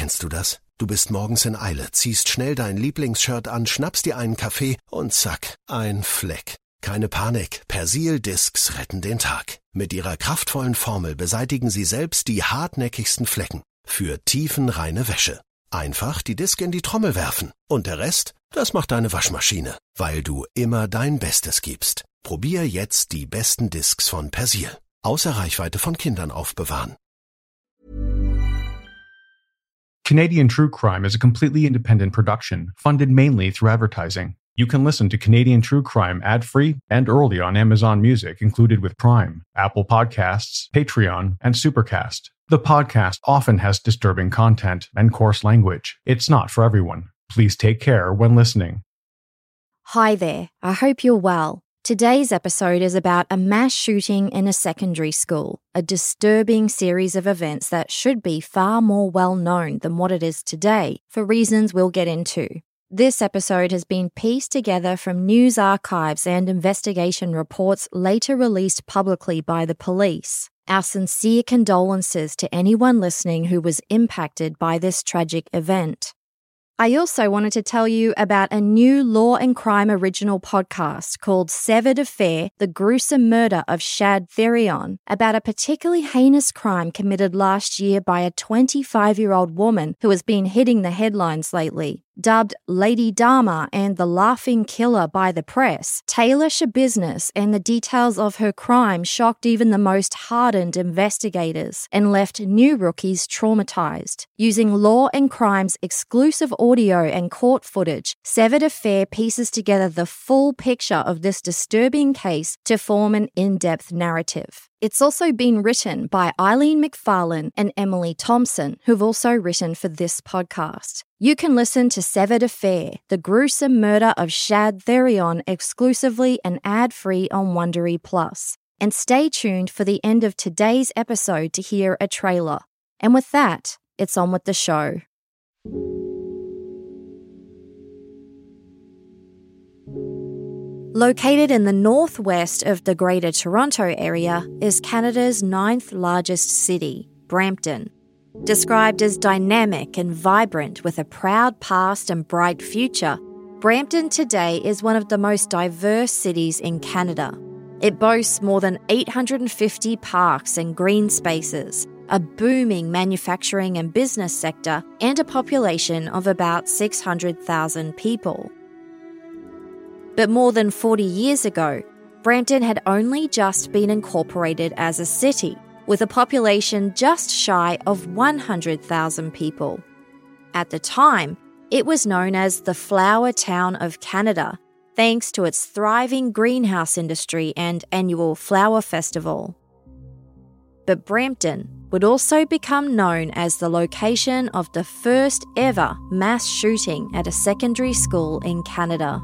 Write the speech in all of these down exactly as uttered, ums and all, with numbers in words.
Kennst du das? Du bist morgens in Eile, ziehst schnell dein Lieblingsshirt an, schnappst dir einen Kaffee und zack, ein Fleck. Keine Panik, Persil-Discs retten den Tag. Mit ihrer kraftvollen Formel beseitigen sie selbst die hartnäckigsten Flecken. Für tiefenreine Wäsche. Einfach die Disk in die Trommel werfen. Und der Rest, das macht deine Waschmaschine. Weil du immer dein Bestes gibst. Probier jetzt die besten Discs von Persil. Außer Reichweite von Kindern aufbewahren. Canadian True Crime is a completely independent production, funded mainly through advertising. You can listen to Canadian True Crime ad-free and early on Amazon Music, included with Prime, Apple Podcasts, Patreon, and Supercast. The podcast often has disturbing content and coarse language. It's not for everyone. Please take care when listening. Hi there, I hope you're well. Today's episode is about a mass shooting in a secondary school, a disturbing series of events that should be far more well known than what it is today, for reasons we'll get into. This episode has been pieced together from news archives and investigation reports later released publicly by the police. Our sincere condolences to anyone listening who was impacted by this tragic event. I also wanted to tell you about a new Law and Crime original podcast called Severed Affair, The Gruesome Murder of Shad Therion, about a particularly heinous crime committed last year by a twenty-five-year-old woman who has been hitting the headlines lately. Dubbed Lady Dharma and the Laughing Killer by the press, Taylor Schabusiness and the details of her crime shocked even the most hardened investigators and left new rookies traumatized. Using Law and Crime's exclusive audio and court footage, Severed Affair pieces together the full picture of this disturbing case to form an in-depth narrative. It's also been written by Eileen McFarlane and Emily Thompson, who've also written for this podcast. You can listen to Severed Affair, The Gruesome Murder of Shad Therion exclusively and ad-free on Wondery Plus. And stay tuned for the end of today's episode to hear a trailer. And with that, it's on with the show. Located in the northwest of the Greater Toronto Area is Canada's ninth largest city, Brampton. Described as dynamic and vibrant with a proud past and bright future, Brampton today is one of the most diverse cities in Canada. It boasts more than eight hundred fifty parks and green spaces, a booming manufacturing and business sector, and a population of about six hundred thousand people. But more than forty years ago, Brampton had only just been incorporated as a city, with a population just shy of one hundred thousand people. At the time, it was known as the Flower Town of Canada, thanks to its thriving greenhouse industry and annual flower festival. But Brampton would also become known as the location of the first ever mass shooting at a secondary school in Canada.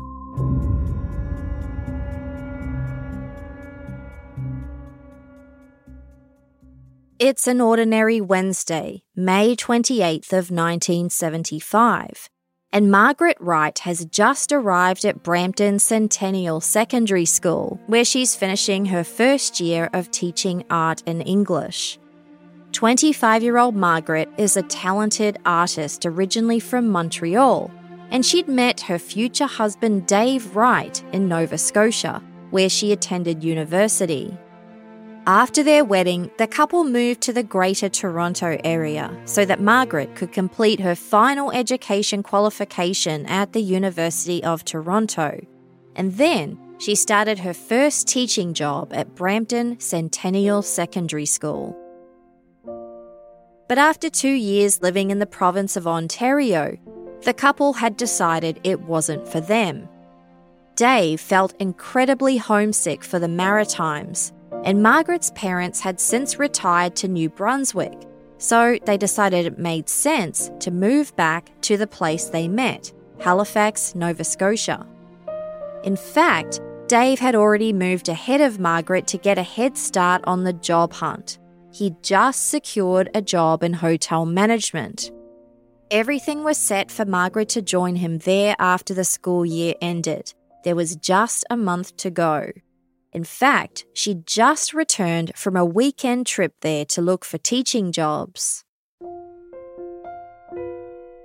It's an ordinary Wednesday, May twenty-eighth of nineteen seventy-five, and Margaret Wright has just arrived at Brampton Centennial Secondary School, where she's finishing her first year of teaching art and English. twenty-five-year-old Margaret is a talented artist originally from Montreal, and she'd met her future husband Dave Wright in Nova Scotia, where she attended university. After their wedding, the couple moved to the Greater Toronto Area so that Margaret could complete her final education qualification at the University of Toronto. And then she started her first teaching job at Brampton Centennial Secondary School. But after two years living in the province of Ontario, the couple had decided it wasn't for them. Dave felt incredibly homesick for the Maritimes, and Margaret's parents had since retired to New Brunswick, so they decided it made sense to move back to the place they met, Halifax, Nova Scotia. In fact, Dave had already moved ahead of Margaret to get a head start on the job hunt. He'd just secured a job in hotel management. Everything was set for Margaret to join him there after the school year ended. There was just a month to go. In fact, she'd just returned from a weekend trip there to look for teaching jobs.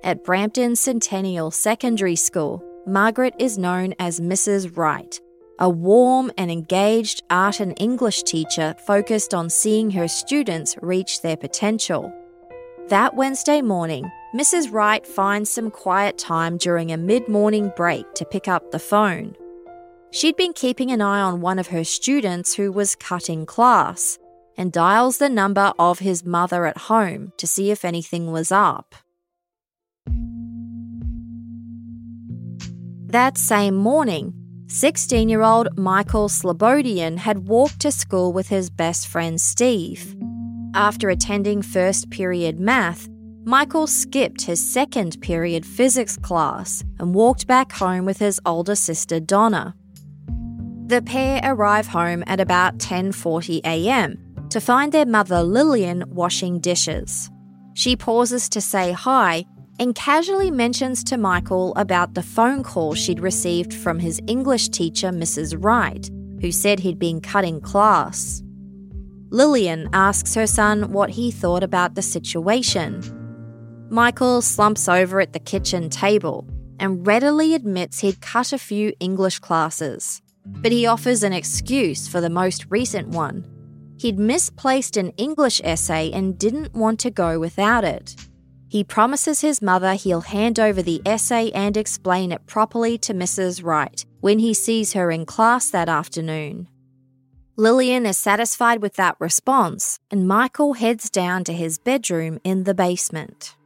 At Brampton Centennial Secondary School, Margaret is known as Missus Wright, a warm and engaged art and English teacher focused on seeing her students reach their potential. That Wednesday morning, Missus Wright finds some quiet time during a mid-morning break to pick up the phone. She'd been keeping an eye on one of her students who was cutting class and dials the number of his mother at home to see if anything was up. That same morning, sixteen-year-old Michael Slobodian had walked to school with his best friend Steve. After attending first period math, Michael skipped his second period physics class and walked back home with his older sister Donna. The pair arrive home at about ten forty a.m. to find their mother Lillian washing dishes. She pauses to say hi and casually mentions to Michael about the phone call she'd received from his English teacher, Missus Wright, who said he'd been cutting class. Lillian asks her son what he thought about the situation. Michael slumps over at the kitchen table and readily admits he'd cut a few English classes, but he offers an excuse for the most recent one. He'd misplaced an English essay and didn't want to go without it. He promises his mother he'll hand over the essay and explain it properly to Missus Wright when he sees her in class that afternoon. Lillian is satisfied with that response, and Michael heads down to his bedroom in the basement.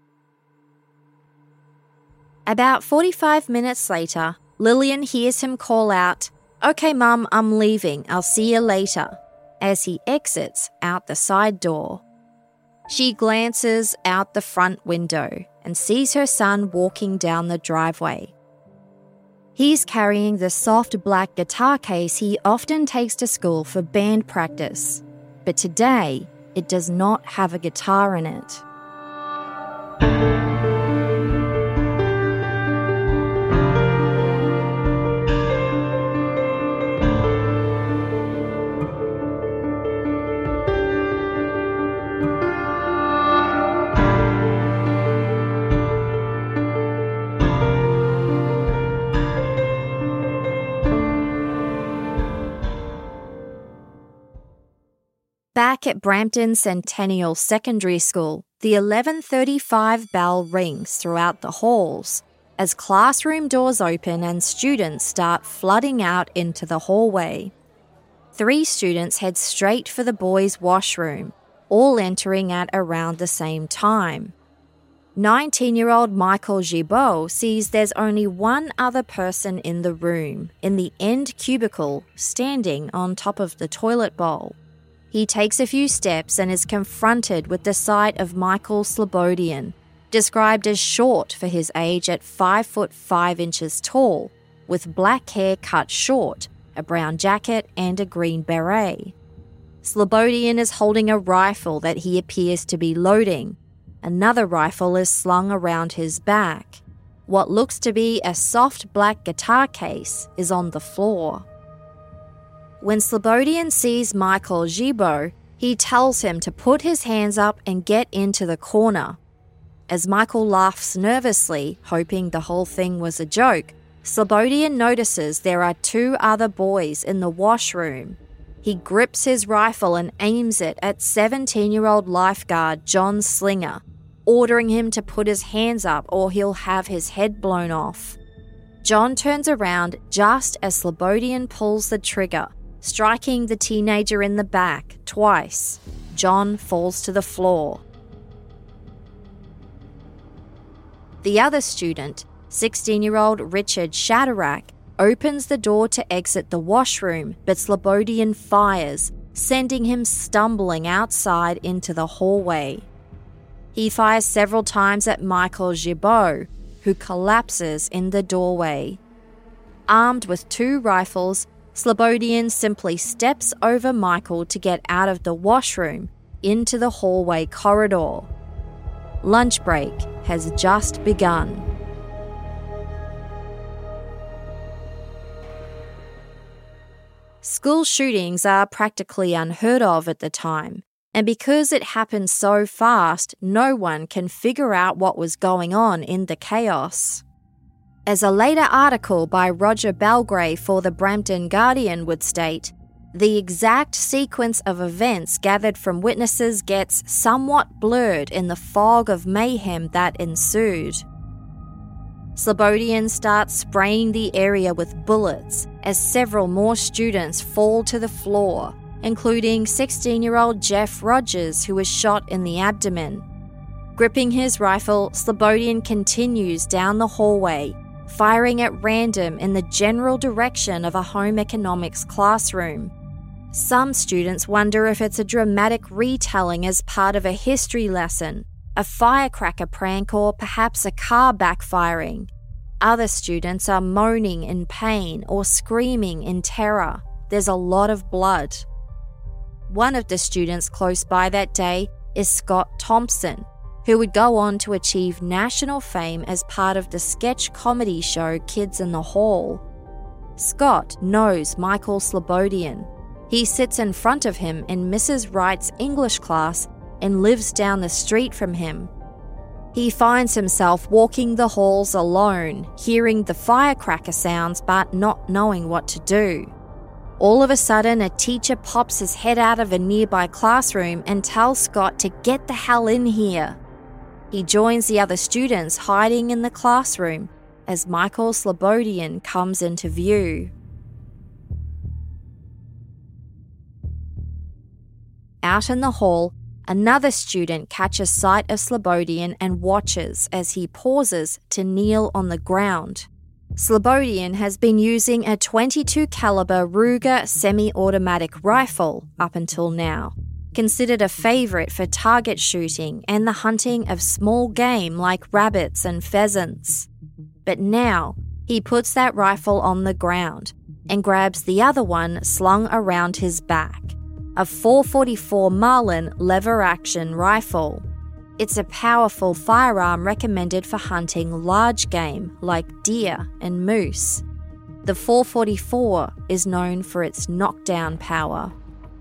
About forty-five minutes later, Lillian hears him call out, "Okay, Mum, I'm leaving. I'll see you later," as he exits out the side door. She glances out the front window and sees her son walking down the driveway. He's carrying the soft black guitar case he often takes to school for band practice, but today it does not have a guitar in it. Back at Brampton Centennial Secondary School, the eleven thirty-five bell rings throughout the halls as classroom doors open and students start flooding out into the hallway. Three students head straight for the boys' washroom, all entering at around the same time. nineteen-year-old Michael Gibault sees there's only one other person in the room, in the end cubicle, standing on top of the toilet bowl. He takes a few steps and is confronted with the sight of Michael Slobodian, described as short for his age at five foot five inches tall, with black hair cut short, a brown jacket and a green beret. Slobodian is holding a rifle that he appears to be loading. Another rifle is slung around his back. What looks to be a soft black guitar case is on the floor. When Slobodian sees Michael Gibault, he tells him to put his hands up and get into the corner. As Michael laughs nervously, hoping the whole thing was a joke, Slobodian notices there are two other boys in the washroom. He grips his rifle and aims it at seventeen-year-old lifeguard John Slinger, ordering him to put his hands up or he'll have his head blown off. John turns around just as Slobodian pulls the trigger, striking the teenager in the back twice. John falls to the floor. The other student, sixteen-year-old Richard Shadrack, opens the door to exit the washroom, but Slobodian fires, sending him stumbling outside into the hallway. He fires several times at Michael Gibault, who collapses in the doorway. Armed with two rifles, Slobodian simply steps over Michael to get out of the washroom into the hallway corridor. Lunch break has just begun. School shootings are practically unheard of at the time, and because it happened so fast, no one can figure out what was going on in the chaos. As a later article by Roger Belgrave for the Brampton Guardian would state, the exact sequence of events gathered from witnesses gets somewhat blurred in the fog of mayhem that ensued. Slobodian starts spraying the area with bullets as several more students fall to the floor, including sixteen-year-old Jeff Rogers, who was shot in the abdomen. Gripping his rifle, Slobodian continues down the hallway, firing at random in the general direction of a home economics classroom. Some students wonder if it's a dramatic retelling as part of a history lesson, a firecracker prank, or perhaps a car backfiring. Other students are moaning in pain or screaming in terror. There's a lot of blood. One of the students close by that day is Scott Thompson, who would go on to achieve national fame as part of the sketch comedy show Kids in the Hall. Scott knows Michael Slobodian. He sits in front of him in Missus Wright's English class and lives down the street from him. He finds himself walking the halls alone, hearing the firecracker sounds but not knowing what to do. All of a sudden, a teacher pops his head out of a nearby classroom and tells Scott to get the hell in here. He joins the other students hiding in the classroom as Michael Slobodian comes into view. Out in the hall, another student catches sight of Slobodian and watches as he pauses to kneel on the ground. Slobodian has been using a twenty-two caliber Ruger semi-automatic rifle up until now, considered a favourite for target shooting and the hunting of small game like rabbits and pheasants. But now, he puts that rifle on the ground and grabs the other one slung around his back. A four forty-four Marlin lever-action rifle. It's a powerful firearm recommended for hunting large game like deer and moose. The four forty-four is known for its knockdown power.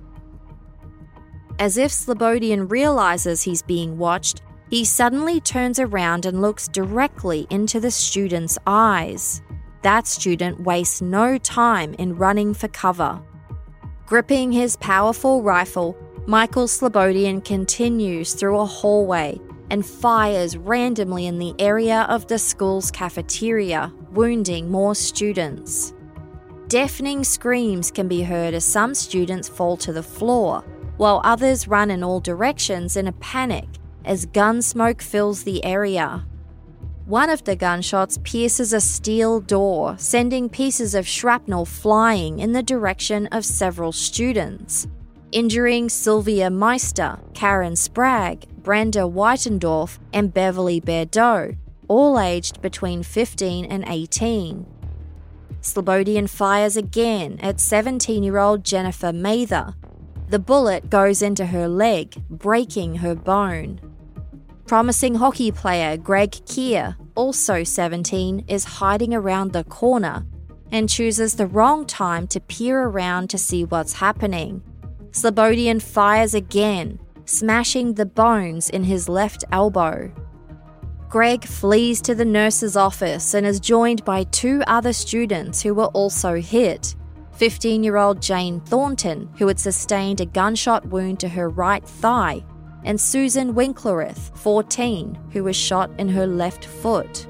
As if Slobodian realizes he's being watched, he suddenly turns around and looks directly into the student's eyes. That student wastes no time in running for cover. Gripping his powerful rifle, Michael Slobodian continues through a hallway and fires randomly in the area of the school's cafeteria, wounding more students. Deafening screams can be heard as some students fall to the floor, while others run in all directions in a panic as gun smoke fills the area. One of the gunshots pierces a steel door, sending pieces of shrapnel flying in the direction of several students, injuring Sylvia Meister, Karen Spragg, Brenda Whitendorf, and Beverly Berdeau, all aged between fifteen and eighteen. Slobodian fires again at seventeen-year-old Jennifer Mather. The bullet goes into her leg, breaking her bone. Promising hockey player Greg Keir, also seventeen, is hiding around the corner and chooses the wrong time to peer around to see what's happening. Slobodian fires again, smashing the bones in his left elbow. Greg flees to the nurse's office and is joined by two other students who were also hit. fifteen-year-old Jane Thornton, who had sustained a gunshot wound to her right thigh, and Susan Winklerith, fourteen, who was shot in her left foot.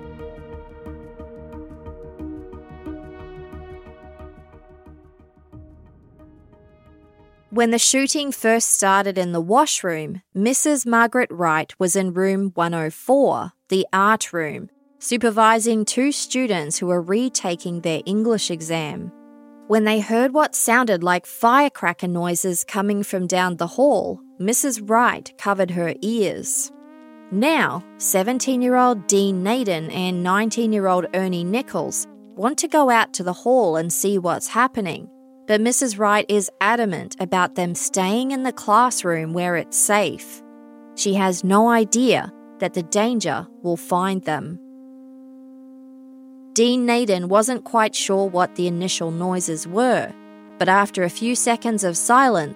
When the shooting first started in the washroom, Missus Margaret Wright was in room one oh four, the art room, supervising two students who were retaking their English exam. When they heard what sounded like firecracker noises coming from down the hall, Missus Wright covered her ears. Now, seventeen-year-old Dean Naden and nineteen-year-old Ernie Nichols want to go out to the hall and see what's happening, but Missus Wright is adamant about them staying in the classroom where it's safe. She has no idea that the danger will find them. Dean Naden wasn't quite sure what the initial noises were, but after a few seconds of silence,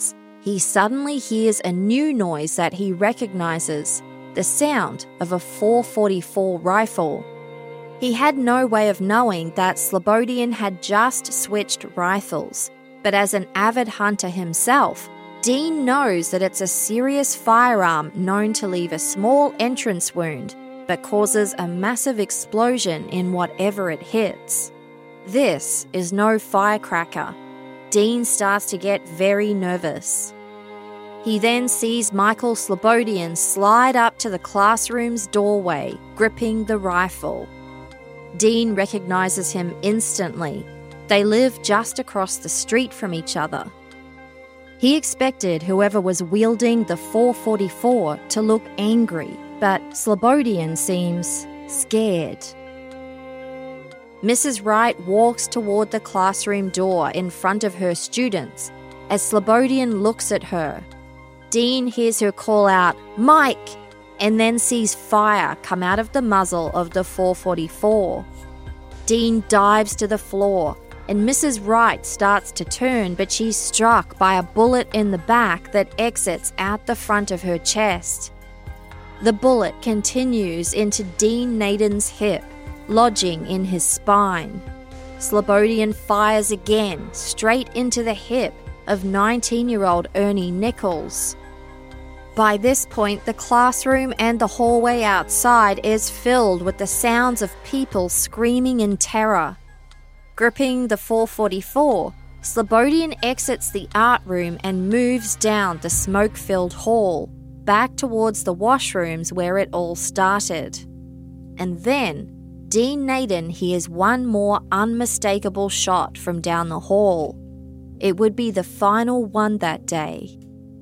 he suddenly hears a new noise that he recognizes, the sound of a four forty-four rifle. He had no way of knowing that Slobodian had just switched rifles, but as an avid hunter himself, Dean knows that it's a serious firearm known to leave a small entrance wound, but causes a massive explosion in whatever it hits. This is no firecracker. Dean starts to get very nervous. He then sees Michael Slobodian slide up to the classroom's doorway, gripping the rifle. Dean recognizes him instantly. They live just across the street from each other. He expected whoever was wielding the four forty-four to look angry, but Slobodian seems scared. Missus Wright walks toward the classroom door in front of her students as Slobodian looks at her. Dean hears her call out, "Mike!" and then sees fire come out of the muzzle of the four forty-four. Dean dives to the floor, and Missus Wright starts to turn, but she's struck by a bullet in the back that exits out the front of her chest. The bullet continues into Dean Naden's hip, lodging in his spine. Slobodian fires again, straight into the hip of nineteen-year-old Ernie Nichols. By this point, the classroom and the hallway outside is filled with the sounds of people screaming in terror. Gripping the four forty-four, Slobodian exits the art room and moves down the smoke-filled hall, back towards the washrooms where it all started. And then, Dean Naden hears one more unmistakable shot from down the hall. It would be the final one that day.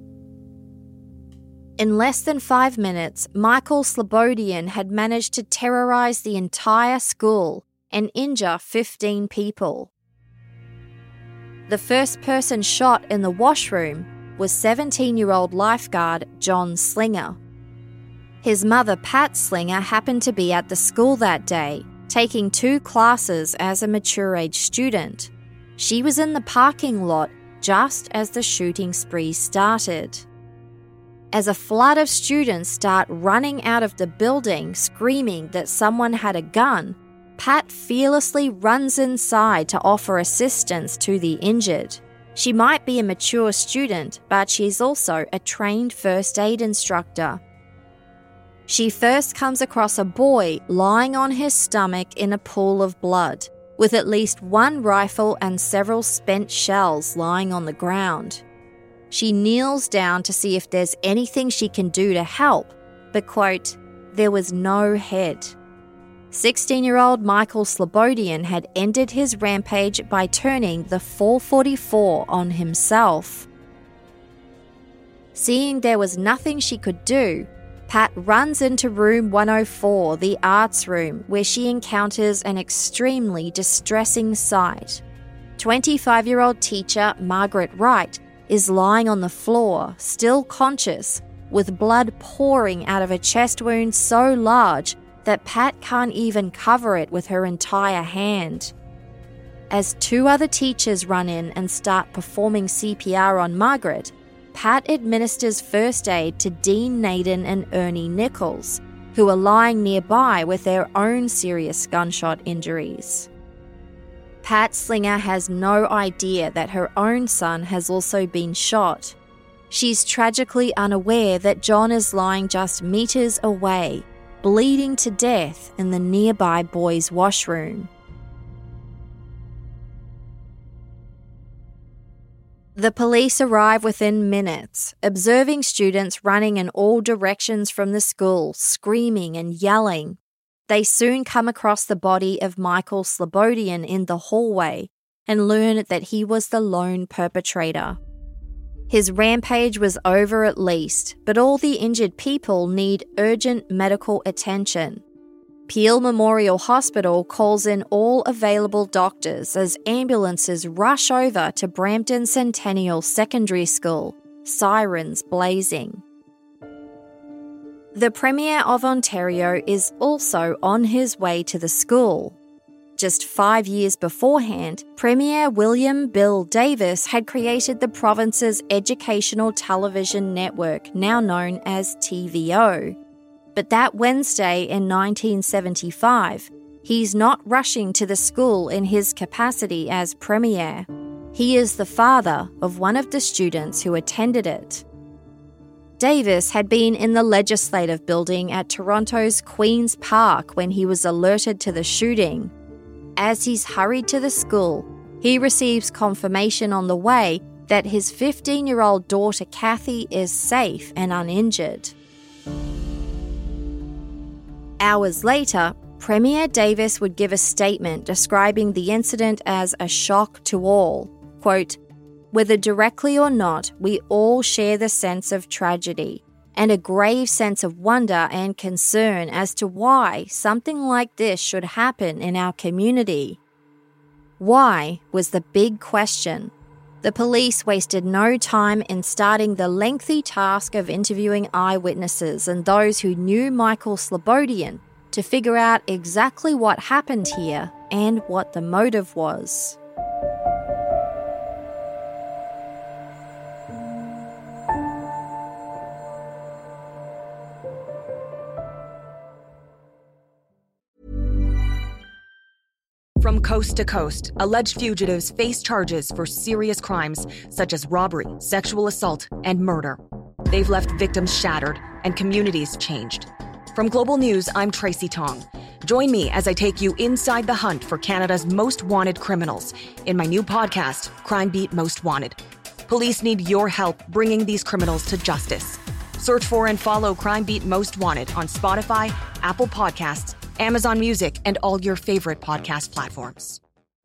In less than five minutes, Michael Slobodian had managed to terrorize the entire school and injure fifteen people. The first person shot in the washroom was seventeen-year-old lifeguard John Slinger. His mother, Pat Slinger, happened to be at the school that day, taking two classes as a mature-age student. She was in the parking lot just as the shooting spree started. As a flood of students start running out of the building screaming that someone had a gun, Pat fearlessly runs inside to offer assistance to the injured. She might be a mature student, but she's also a trained first aid instructor. She first comes across a boy lying on his stomach in a pool of blood, with at least one rifle and several spent shells lying on the ground. She kneels down to see if there's anything she can do to help, but, quote, there was no head. sixteen-year-old Michael Slobodian had ended his rampage by turning the four forty-four on himself. Seeing there was nothing she could do, Pat runs into room one oh four, the arts room, where she encounters an extremely distressing sight. twenty-five-year-old teacher Margaret Wright is lying on the floor, still conscious, with blood pouring out of a chest wound so large that Pat can't even cover it with her entire hand. As two other teachers run in and start performing C P R on Margaret, Pat administers first aid to Dean Naden and Ernie Nichols, who are lying nearby with their own serious gunshot injuries. Pat Slinger has no idea that her own son has also been shot. She's tragically unaware that John is lying just meters away, bleeding to death in the nearby boys' washroom. The police arrive within minutes, observing students running in all directions from the school, screaming and yelling. They soon come across the body of Michael Slobodian in the hallway and learn that he was the lone perpetrator. His rampage was over at least, but all the injured people need urgent medical attention. Peel Memorial Hospital calls in all available doctors as ambulances rush over to Brampton Centennial Secondary School, sirens blazing. The Premier of Ontario is also on his way to the school. just five years beforehand, Premier William Bill Davis had created the province's educational television network, now known as T V O. But that Wednesday in nineteen seventy-five, he's not rushing to the school in his capacity as Premier. He is the father of one of the students who attended it. Davis had been in the legislative building at Toronto's Queen's Park when he was alerted to the shooting. As he's hurried to the school, he receives confirmation on the way that his fifteen-year-old daughter Kathy is safe and uninjured. Hours later, Premier Davis would give a statement describing the incident as a shock to all. Quote, "Whether directly or not, we all share the sense of tragedy and a grave sense of wonder and concern as to why something like this should happen in our community." Why was the big question. The police wasted no time in starting the lengthy task of interviewing eyewitnesses and those who knew Michael Slobodian to figure out exactly what happened here and what the motive was. From coast to coast, alleged fugitives face charges for serious crimes such as robbery, sexual assault, and murder. They've left victims shattered and communities changed. From Global News, I'm Tracy Tong. Join me as I take you inside the hunt for Canada's most wanted criminals in my new podcast, Crime Beat Most Wanted. Police need your help bringing these criminals to justice. Search for and follow Crime Beat Most Wanted on Spotify, Apple Podcasts, Amazon Music, and all your favorite podcast platforms.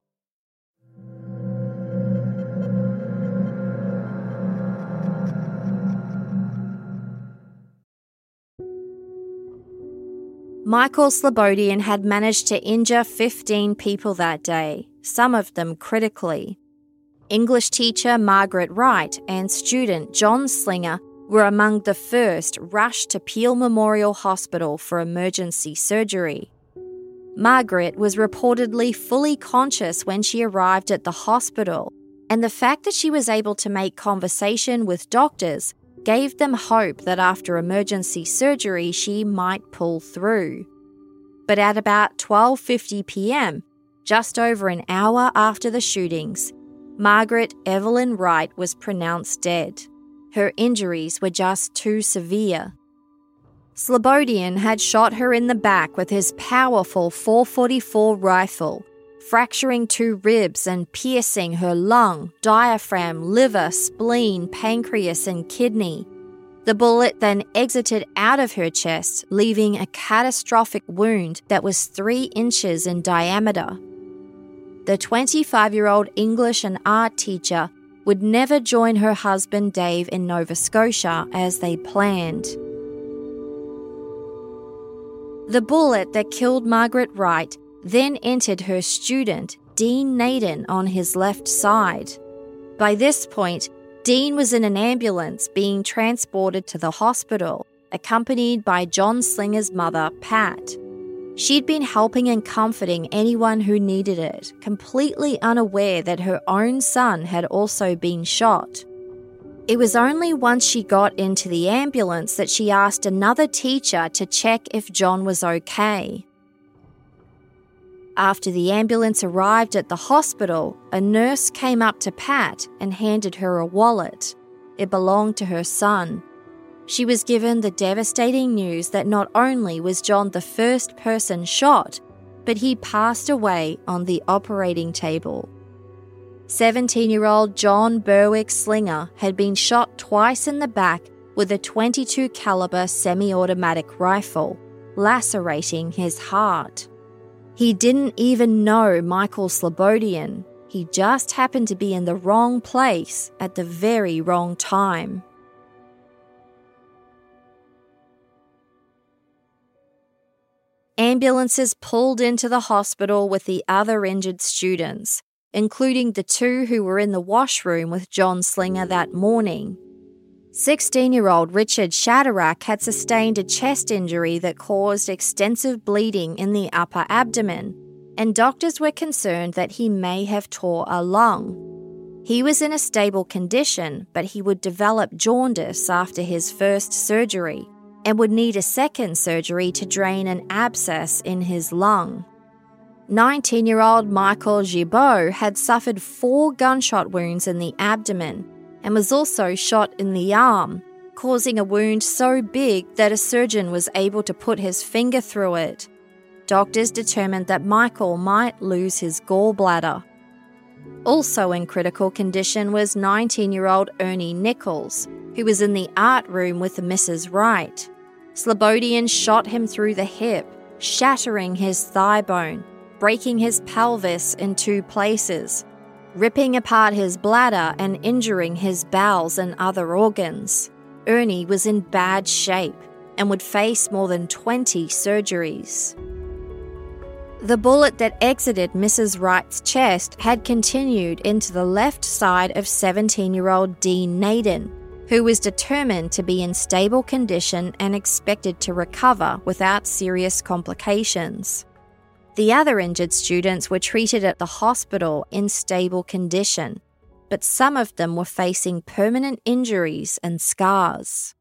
Michael Slobodian had managed to injure fifteen people that day, some of them critically. English teacher Margaret Wright and student John Slinger were among the first rushed to Peel Memorial Hospital for emergency surgery. Margaret was reportedly fully conscious when she arrived at the hospital, and the fact that she was able to make conversation with doctors gave them hope that after emergency surgery she might pull through. But at about twelve fifty p.m, just over an hour after the shootings, Margaret Evelyn Wright was pronounced dead. Her injuries were just too severe. Slobodian had shot her in the back with his powerful four forty-four rifle, fracturing two ribs and piercing her lung, diaphragm, liver, spleen, pancreas, and kidney. The bullet then exited out of her chest, leaving a catastrophic wound that was three inches in diameter. The twenty-five-year-old English and art teacher would never join her husband Dave in Nova Scotia as they planned. The bullet that killed Margaret Wright then entered her student, Dean Naden, on his left side. By this point, Dean was in an ambulance being transported to the hospital, accompanied by John Slinger's mother, Pat. She'd been helping and comforting anyone who needed it, completely unaware that her own son had also been shot. It was only once she got into the ambulance that she asked another teacher to check if John was okay. After the ambulance arrived at the hospital, a nurse came up to Pat and handed her a wallet. It belonged to her son. She was given the devastating news that not only was John the first person shot, but he passed away on the operating table. seventeen-year-old John Berwick Slinger had been shot twice in the back with a twenty-two caliber semi-automatic rifle, lacerating his heart. He didn't even know Michael Slobodian. He just happened to be in the wrong place at the very wrong time. Ambulances pulled into the hospital with the other injured students, including the two who were in the washroom with John Slinger that morning. sixteen-year-old Richard Shadrack had sustained a chest injury that caused extensive bleeding in the upper abdomen. and doctors were concerned that he may have tore a lung. He was in a stable condition, but he would develop jaundice after his first surgery and would need a second surgery to drain an abscess in his lung. nineteen-year-old Michael Gibault had suffered four gunshot wounds in the abdomen and was also shot in the arm, causing a wound so big that a surgeon was able to put his finger through it. Doctors determined that Michael might lose his gallbladder. Also in critical condition was nineteen-year-old Ernie Nichols, who was in the art room with Missus Wright. Slobodian shot him through the hip, shattering his thigh bone, breaking his pelvis in two places, ripping apart his bladder and injuring his bowels and other organs. Ernie was in bad shape and would face more than twenty surgeries. The bullet that exited Missus Wright's chest had continued into the left side of seventeen-year-old Dean Naden, who was determined to be in stable condition and expected to recover without serious complications. The other injured students were treated at the hospital in stable condition, but some of them were facing permanent injuries and scars.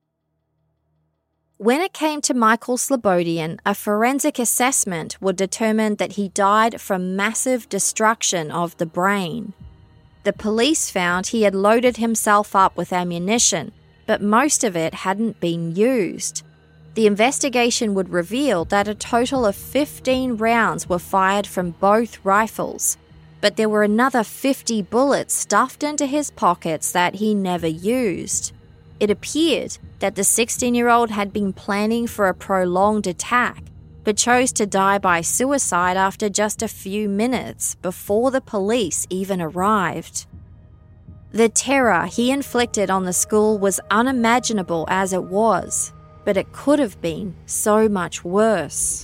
When it came to Michael Slobodian, a forensic assessment would determine that he died from massive destruction of the brain. The police found he had loaded himself up with ammunition, but most of it hadn't been used. The investigation would reveal that a total of fifteen rounds were fired from both rifles, but there were another fifty bullets stuffed into his pockets that he never used. It appeared that the sixteen-year-old had been planning for a prolonged attack, but chose to die by suicide after just a few minutes before the police even arrived. The terror he inflicted on the school was unimaginable as it was, but it could have been so much worse.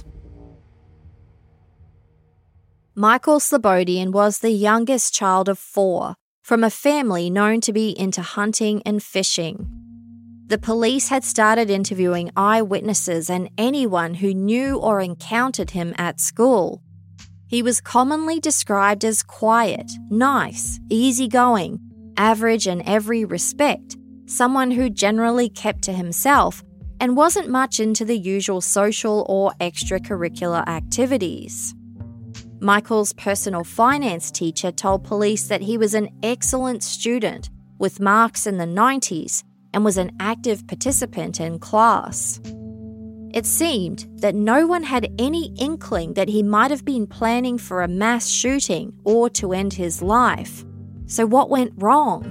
Michael Slobodian was the youngest child of four, from a family known to be into hunting and fishing. The police had started interviewing eyewitnesses and anyone who knew or encountered him at school. He was commonly described as quiet, nice, easygoing, average in every respect, someone who generally kept to himself and wasn't much into the usual social or extracurricular activities. Michael's personal finance teacher told police that he was an excellent student with marks in the nineties and was an active participant in class. It seemed that no one had any inkling that he might have been planning for a mass shooting or to end his life. So what went wrong?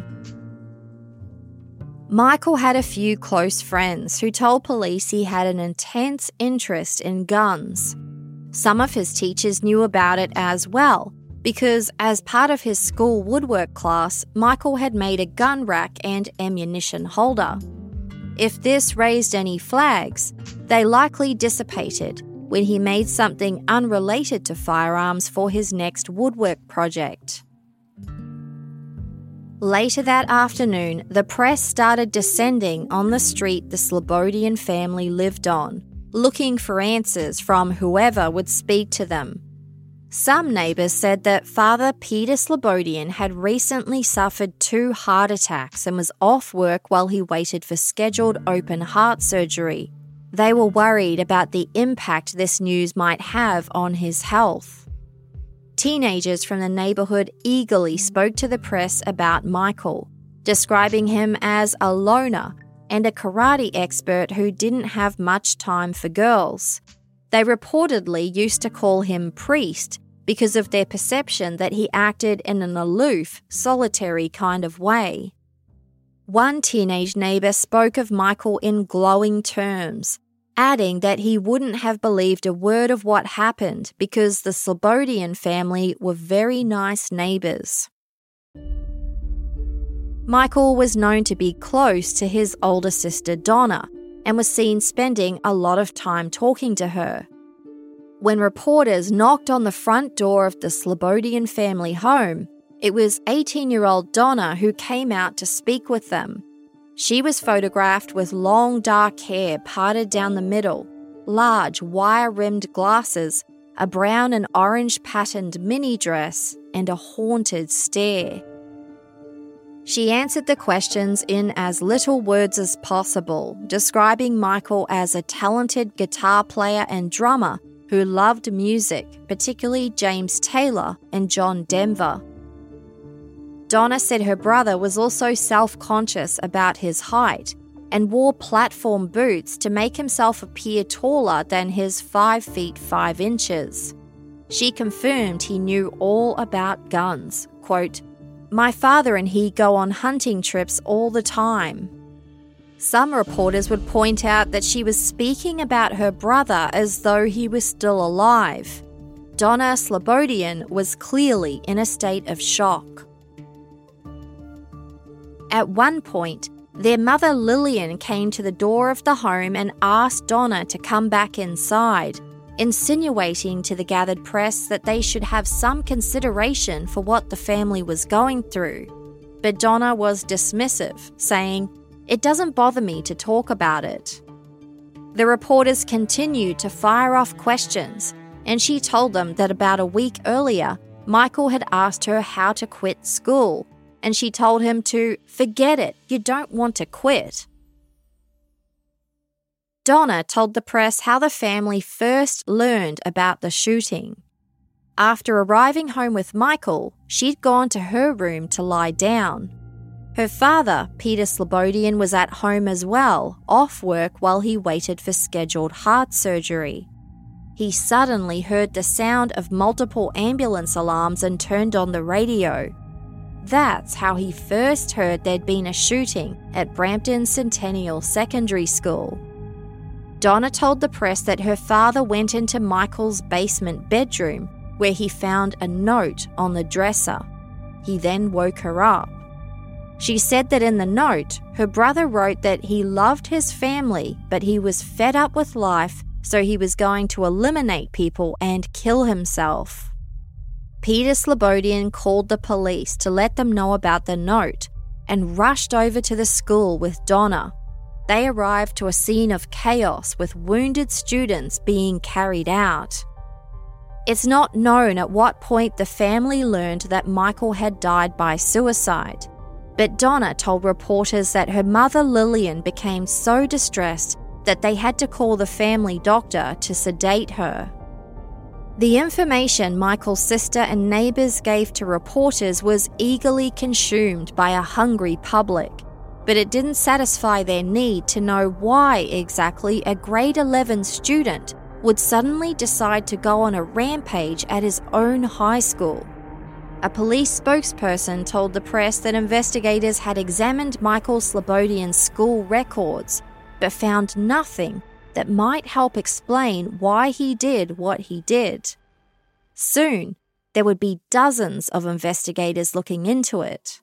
Michael had a few close friends who told police he had an intense interest in guns. Some of his teachers knew about it as well, because as part of his school woodwork class, Michael had made a gun rack and ammunition holder. If this raised any flags, they likely dissipated when he made something unrelated to firearms for his next woodwork project. Later that afternoon, the press started descending on the street the Slobodian family lived on, looking for answers from whoever would speak to them. Some neighbours said that Father Peter Slobodian had recently suffered two heart attacks and was off work while he waited for scheduled open heart surgery. They were worried about the impact this news might have on his health. Teenagers from the neighbourhood eagerly spoke to the press about Michael, describing him as a loner and a karate expert who didn't have much time for girls. They reportedly used to call him Priest because of their perception that he acted in an aloof, solitary kind of way. One teenage neighbour spoke of Michael in glowing terms, adding that he wouldn't have believed a word of what happened because the Slobodian family were very nice neighbours. Michael was known to be close to his older sister Donna and was seen spending a lot of time talking to her. When reporters knocked on the front door of the Slobodian family home, it was eighteen-year-old Donna who came out to speak with them. She was photographed with long dark hair parted down the middle, large wire-rimmed glasses, a brown and orange patterned mini dress, and a haunted stare. She answered the questions in as little words as possible, describing Michael as a talented guitar player and drummer who loved music, particularly James Taylor and John Denver. Donna said her brother was also self-conscious about his height and wore platform boots to make himself appear taller than his five feet five inches. She confirmed he knew all about guns. Quote, "My father and he go on hunting trips all the time." Some reporters would point out that she was speaking about her brother as though he was still alive. Donna Slobodian was clearly in a state of shock. At one point, their mother Lillian came to the door of the home and asked Donna to come back inside, insinuating to the gathered press that they should have some consideration for what the family was going through. But Donna was dismissive, saying, "It doesn't bother me to talk about it." The reporters continued to fire off questions, and she told them that about a week earlier, Michael had asked her how to quit school, and she told him to forget it, you don't want to quit. Donna told the press how the family first learned about the shooting. After arriving home with Michael, she'd gone to her room to lie down. Her father, Peter Slobodian, was at home as well, off work while he waited for scheduled heart surgery. He suddenly heard the sound of multiple ambulance alarms and turned on the radio. That's how he first heard there'd been a shooting at Brampton Centennial Secondary School. Donna told the press that her father went into Michael's basement bedroom, where he found a note on the dresser. He then woke her up. She said that in the note, her brother wrote that he loved his family, but he was fed up with life, so he was going to eliminate people and kill himself. Peter Slobodian called the police to let them know about the note and rushed over to the school with Donna. They arrived to a scene of chaos with wounded students being carried out. It's not known at what point the family learned that Michael had died by suicide, but Donna told reporters that her mother Lillian became so distressed that they had to call the family doctor to sedate her. The information Michael's sister and neighbours gave to reporters was eagerly consumed by a hungry public, but it didn't satisfy their need to know why exactly a grade eleven student would suddenly decide to go on a rampage at his own high school. A police spokesperson told the press that investigators had examined Michael Slobodian's school records, but found nothing that might help explain why he did what he did. Soon, there would be dozens of investigators looking into it.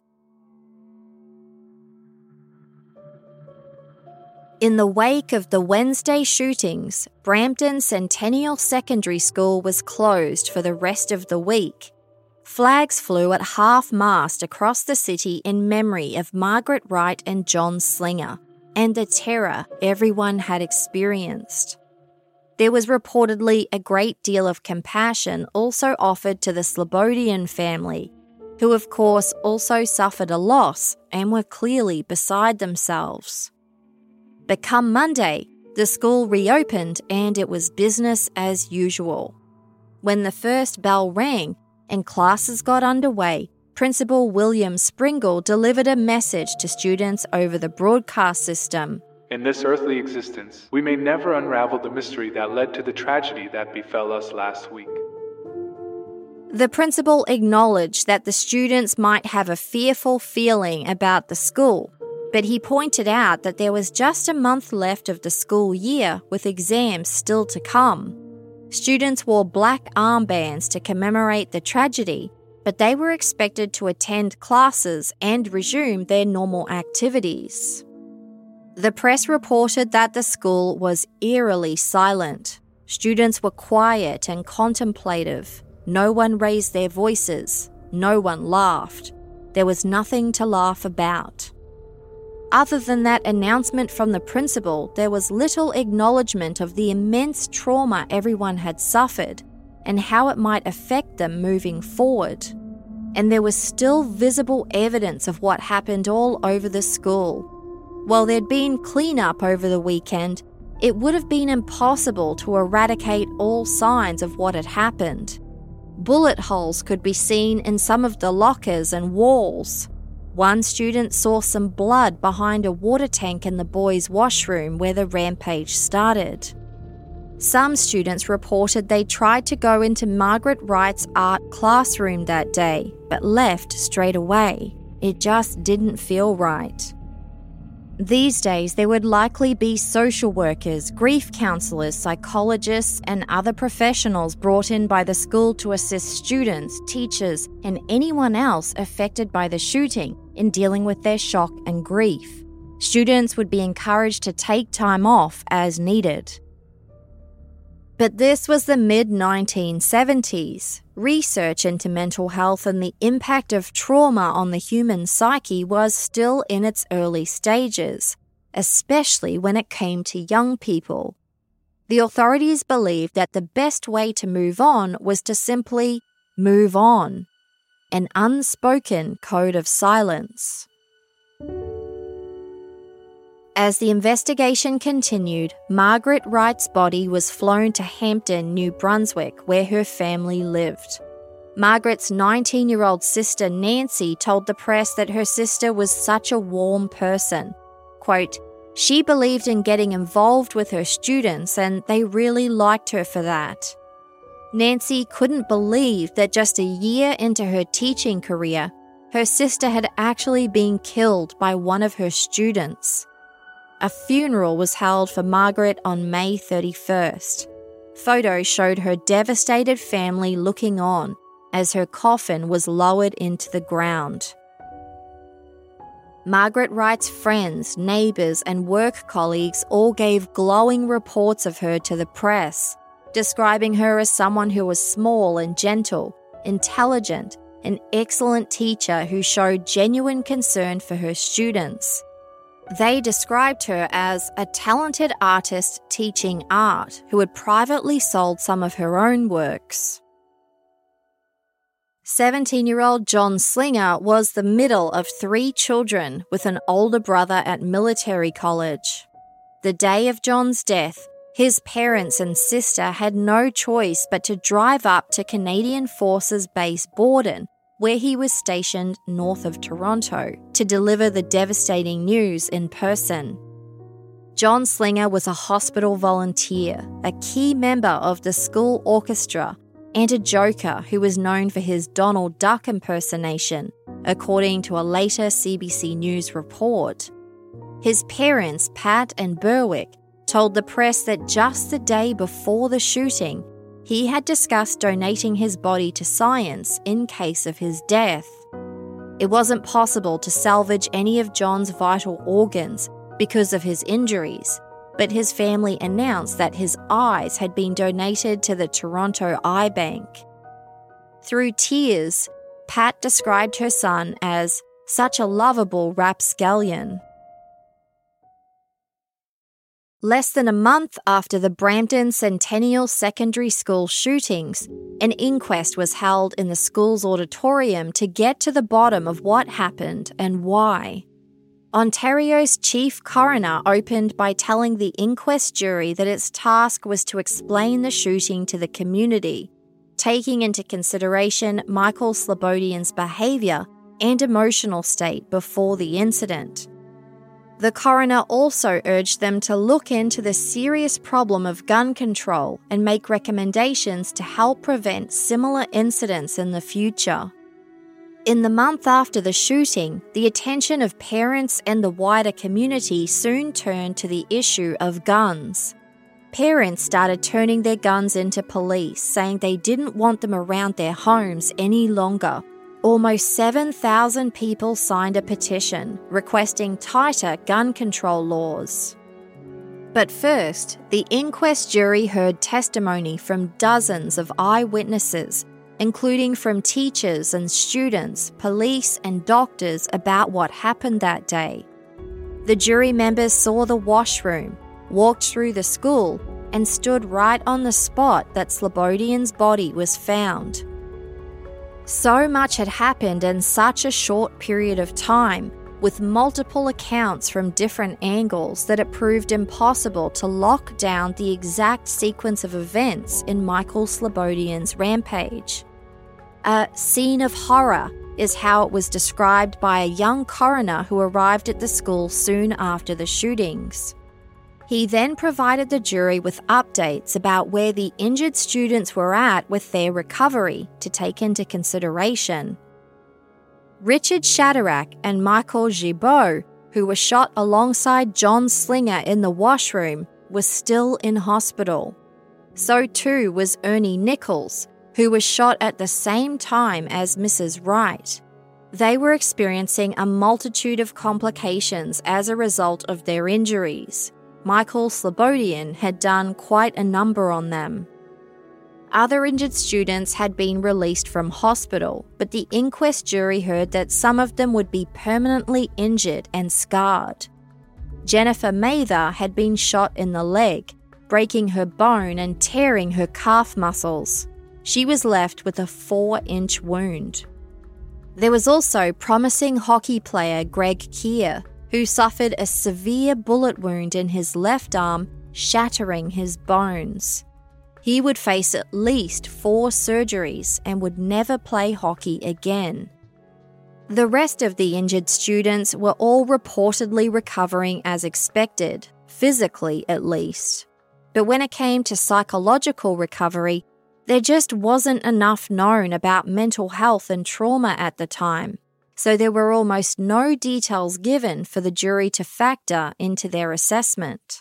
In the wake of the Wednesday shootings, Brampton Centennial Secondary School was closed for the rest of the week. Flags flew at half-mast across the city in memory of Margaret Wright and John Slinger, and the terror everyone had experienced. There was reportedly a great deal of compassion also offered to the Slobodian family, who of course also suffered a loss and were clearly beside themselves. But come Monday, the school reopened and it was business as usual. When the first bell rang and classes got underway, Principal William Springle delivered a message to students over the broadcast system. In this earthly existence, we may never unravel the mystery that led to the tragedy that befell us last week. The principal acknowledged that the students might have a fearful feeling about the school, but he pointed out that there was just a month left of the school year with exams still to come. Students wore black armbands to commemorate the tragedy, but they were expected to attend classes and resume their normal activities. The press reported that the school was eerily silent. Students were quiet and contemplative. No one raised their voices. No one laughed. There was nothing to laugh about. Other than that announcement from the principal, there was little acknowledgement of the immense trauma everyone had suffered, and how it might affect them moving forward. And there was still visible evidence of what happened all over the school. While there'd been cleanup over the weekend, it would have been impossible to eradicate all signs of what had happened. Bullet holes could be seen in some of the lockers and walls. One student saw some blood behind a water tank in the boys' washroom where the rampage started. Some students reported they tried to go into Margaret Wright's art classroom that day, but left straight away. It just didn't feel right. These days, there would likely be social workers, grief counsellors, psychologists, and other professionals brought in by the school to assist students, teachers, and anyone else affected by the shooting in dealing with their shock and grief. Students would be encouraged to take time off as needed. But this was the mid nineteen seventies. Research into mental health and the impact of trauma on the human psyche was still in its early stages, especially when it came to young people. The authorities believed that the best way to move on was to simply move on, an unspoken code of silence. As the investigation continued, Margaret Wright's body was flown to Hampton, New Brunswick, where her family lived. Margaret's nineteen-year-old sister Nancy told the press that her sister was such a warm person. Quote, "She believed in getting involved with her students and they really liked her for that." Nancy couldn't believe that just a year into her teaching career, her sister had actually been killed by one of her students. A funeral was held for Margaret on May thirty-first. Photos showed her devastated family looking on as her coffin was lowered into the ground. Margaret Wright's friends, neighbours and work colleagues all gave glowing reports of her to the press, describing her as someone who was small and gentle, intelligent, an excellent teacher who showed genuine concern for her students. They described her as a talented artist teaching art who had privately sold some of her own works. seventeen-year-old John Slinger was the middle of three children with an older brother at military college. The day of John's death, his parents and sister had no choice but to drive up to Canadian Forces Base Borden, where he was stationed north of Toronto, to deliver the devastating news in person. John Slinger was a hospital volunteer, a key member of the school orchestra, and a joker who was known for his Donald Duck impersonation, according to a later C B C News report. His parents, Pat and Berwick, told the press that just the day before the shooting, he had discussed donating his body to science in case of his death. It wasn't possible to salvage any of John's vital organs because of his injuries, but his family announced that his eyes had been donated to the Toronto Eye Bank. Through tears, Pat described her son as such a lovable rapscallion. Less than a month after the Brampton Centennial Secondary School shootings, an inquest was held in the school's auditorium to get to the bottom of what happened and why. Ontario's chief coroner opened by telling the inquest jury that its task was to explain the shooting to the community, taking into consideration Michael Slobodian's behaviour and emotional state before the incident. The coroner also urged them to look into the serious problem of gun control and make recommendations to help prevent similar incidents in the future. In the month after the shooting, the attention of parents and the wider community soon turned to the issue of guns. Parents started turning their guns into police, saying they didn't want them around their homes any longer. Almost seven thousand people signed a petition requesting tighter gun control laws. But first, the inquest jury heard testimony from dozens of eyewitnesses, including from teachers and students, police and doctors about what happened that day. The jury members saw the washroom, walked through the school, and stood right on the spot that Slobodian's body was found. So much had happened in such a short period of time, with multiple accounts from different angles, that it proved impossible to lock down the exact sequence of events in Michael Slobodian's rampage. A scene of horror is how it was described by a young coroner who arrived at the school soon after the shootings. He then provided the jury with updates about where the injured students were at with their recovery to take into consideration. Richard Shadrach and Michael Gibault, who were shot alongside John Slinger in the washroom, were still in hospital. So too was Ernie Nichols, who was shot at the same time as Missus Wright. They were experiencing a multitude of complications as a result of their injuries. Michael Slobodian had done quite a number on them. Other injured students had been released from hospital, but the inquest jury heard that some of them would be permanently injured and scarred. Jennifer Mather had been shot in the leg, breaking her bone and tearing her calf muscles. She was left with a four-inch wound. There was also promising hockey player Greg Keir, who suffered a severe bullet wound in his left arm, shattering his bones. He would face at least four surgeries and would never play hockey again. The rest of the injured students were all reportedly recovering as expected, physically at least. But when it came to psychological recovery, there just wasn't enough known about mental health and trauma at the time, so there were almost no details given for the jury to factor into their assessment.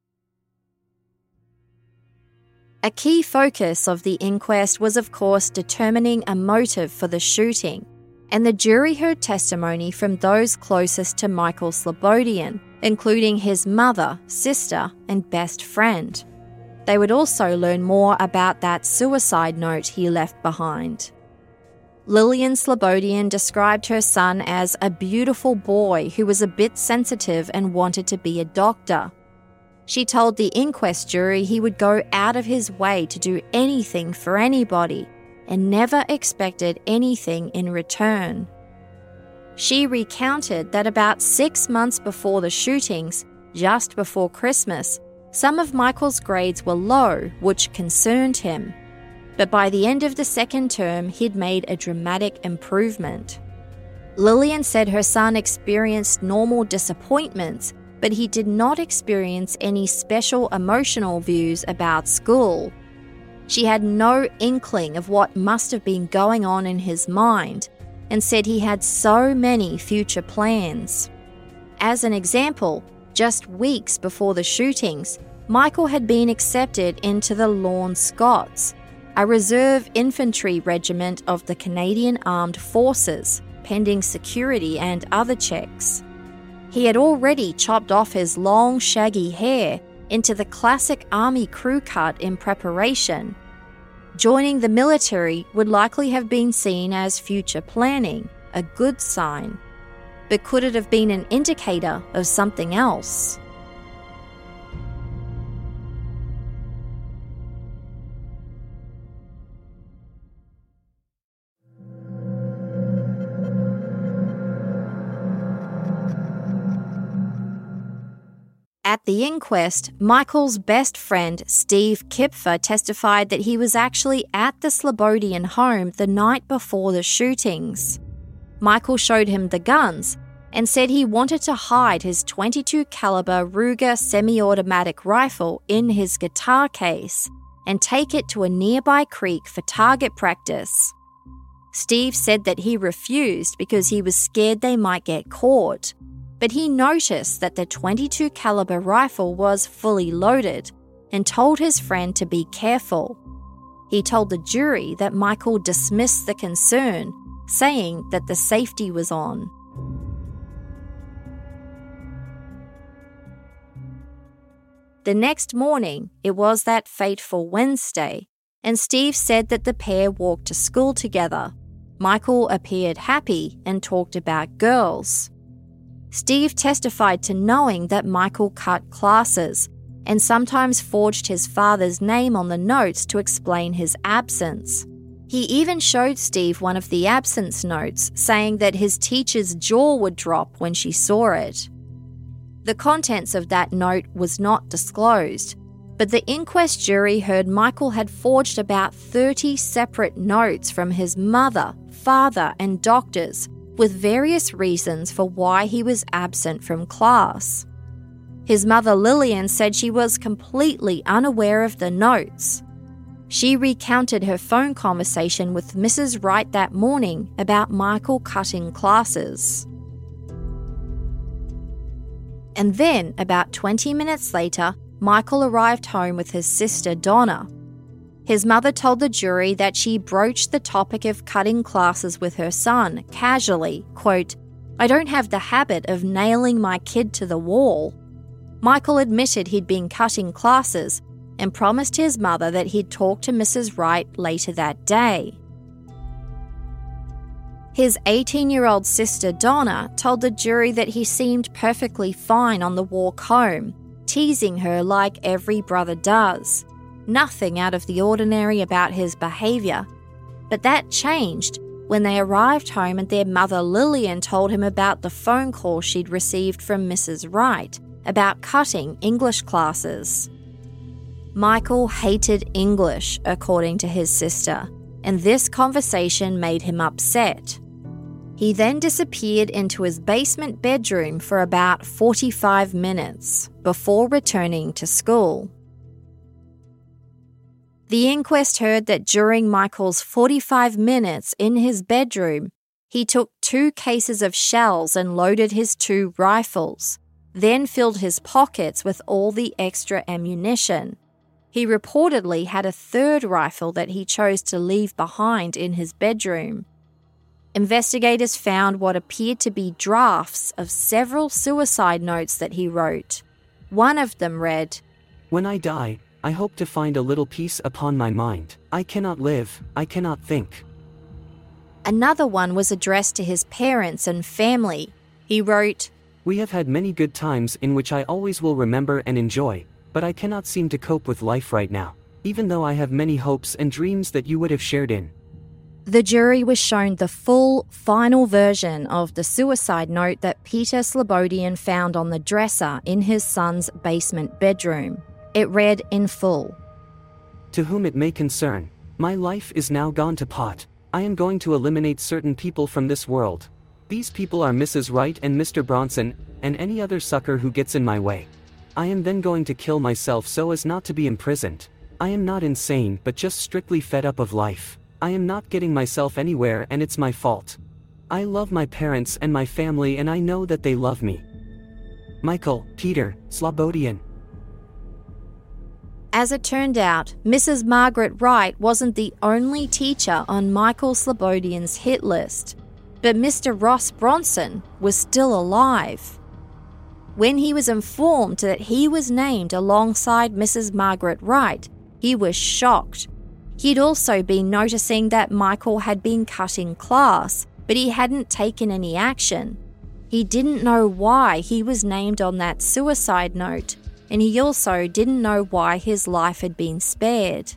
A key focus of the inquest was, of course, determining a motive for the shooting, and the jury heard testimony from those closest to Michael Slobodian, including his mother, sister, and best friend. They would also learn more about that suicide note he left behind. Lillian Slobodian described her son as a beautiful boy who was a bit sensitive and wanted to be a doctor. She told the inquest jury he would go out of his way to do anything for anybody and never expected anything in return. She recounted that about six months before the shootings, just before Christmas, some of Michael's grades were low, which concerned him. But by the end of the second term, he'd made a dramatic improvement. Lillian said her son experienced normal disappointments, but he did not experience any special emotional views about school. She had no inkling of what must have been going on in his mind, and said he had so many future plans. As an example, just weeks before the shootings, Michael had been accepted into the Lorne Scots, a reserve infantry regiment of the Canadian Armed Forces, pending security and other checks. He had already chopped off his long, shaggy hair into the classic army crew cut in preparation. Joining the military would likely have been seen as future planning, a good sign. But could it have been an indicator of something else? At the inquest, Michael's best friend, Steve Kipfer, testified that he was actually at the Slobodian home the night before the shootings. Michael showed him the guns and said he wanted to hide his twenty-two caliber Ruger semi-automatic rifle in his guitar case and take it to a nearby creek for target practice. Steve said that he refused because he was scared they might get caught. But he noticed that the twenty-two caliber rifle was fully loaded and told his friend to be careful. He told the jury that Michael dismissed the concern, saying that the safety was on. The next morning, it was that fateful Wednesday, and Steve said that the pair walked to school together. Michael appeared happy and talked about girls. Steve testified to knowing that Michael cut classes, and sometimes forged his father's name on the notes to explain his absence. He even showed Steve one of the absence notes, saying that his teacher's jaw would drop when she saw it. The contents of that note was not disclosed, but the inquest jury heard Michael had forged about thirty separate notes from his mother, father, and doctors, with various reasons for why he was absent from class. His mother, Lillian, said she was completely unaware of the notes. She recounted her phone conversation with Missus Wright that morning about Michael cutting classes. And then, about twenty minutes later, Michael arrived home with his sister, Donna. His mother told the jury that she broached the topic of cutting classes with her son, casually, quote, "I don't have the habit of nailing my kid to the wall." Michael admitted he'd been cutting classes and promised his mother that he'd talk to Missus Wright later that day. His eighteen-year-old sister, Donna, told the jury that he seemed perfectly fine on the walk home, teasing her like every brother does. Nothing out of the ordinary about his behaviour. But that changed when they arrived home and their mother Lillian told him about the phone call she'd received from Missus Wright about cutting English classes. Michael hated English, according to his sister, and this conversation made him upset. He then disappeared into his basement bedroom for about forty-five minutes before returning to school. The inquest heard that during Michael's forty-five minutes in his bedroom, he took two cases of shells and loaded his two rifles, then filled his pockets with all the extra ammunition. He reportedly had a third rifle that he chose to leave behind in his bedroom. Investigators found what appeared to be drafts of several suicide notes that he wrote. One of them read, "When I die, I hope to find a little peace upon my mind. I cannot live, I cannot think." Another one was addressed to his parents and family. He wrote, "We have had many good times in which I always will remember and enjoy, but I cannot seem to cope with life right now, even though I have many hopes and dreams that you would have shared in." The jury was shown the full, final version of the suicide note that Peter Slobodian found on the dresser in his son's basement bedroom. It read in full, "To whom it may concern, my life is now gone to pot. I am going to eliminate certain people from this world. These people are Missus Wright and Mister Bronson, and any other sucker who gets in my way. I am then going to kill myself so as not to be imprisoned. I am not insane, but just strictly fed up of life. I am not getting myself anywhere and it's my fault. I love my parents and my family and I know that they love me. Michael Peter Slobodian." As it turned out, Missus Margaret Wright wasn't the only teacher on Michael Slobodian's hit list, but Mister Ross Bronson was still alive. When he was informed that he was named alongside Missus Margaret Wright, he was shocked. He'd also been noticing that Michael had been cutting class, but he hadn't taken any action. He didn't know why he was named on that suicide note, and he also didn't know why his life had been spared.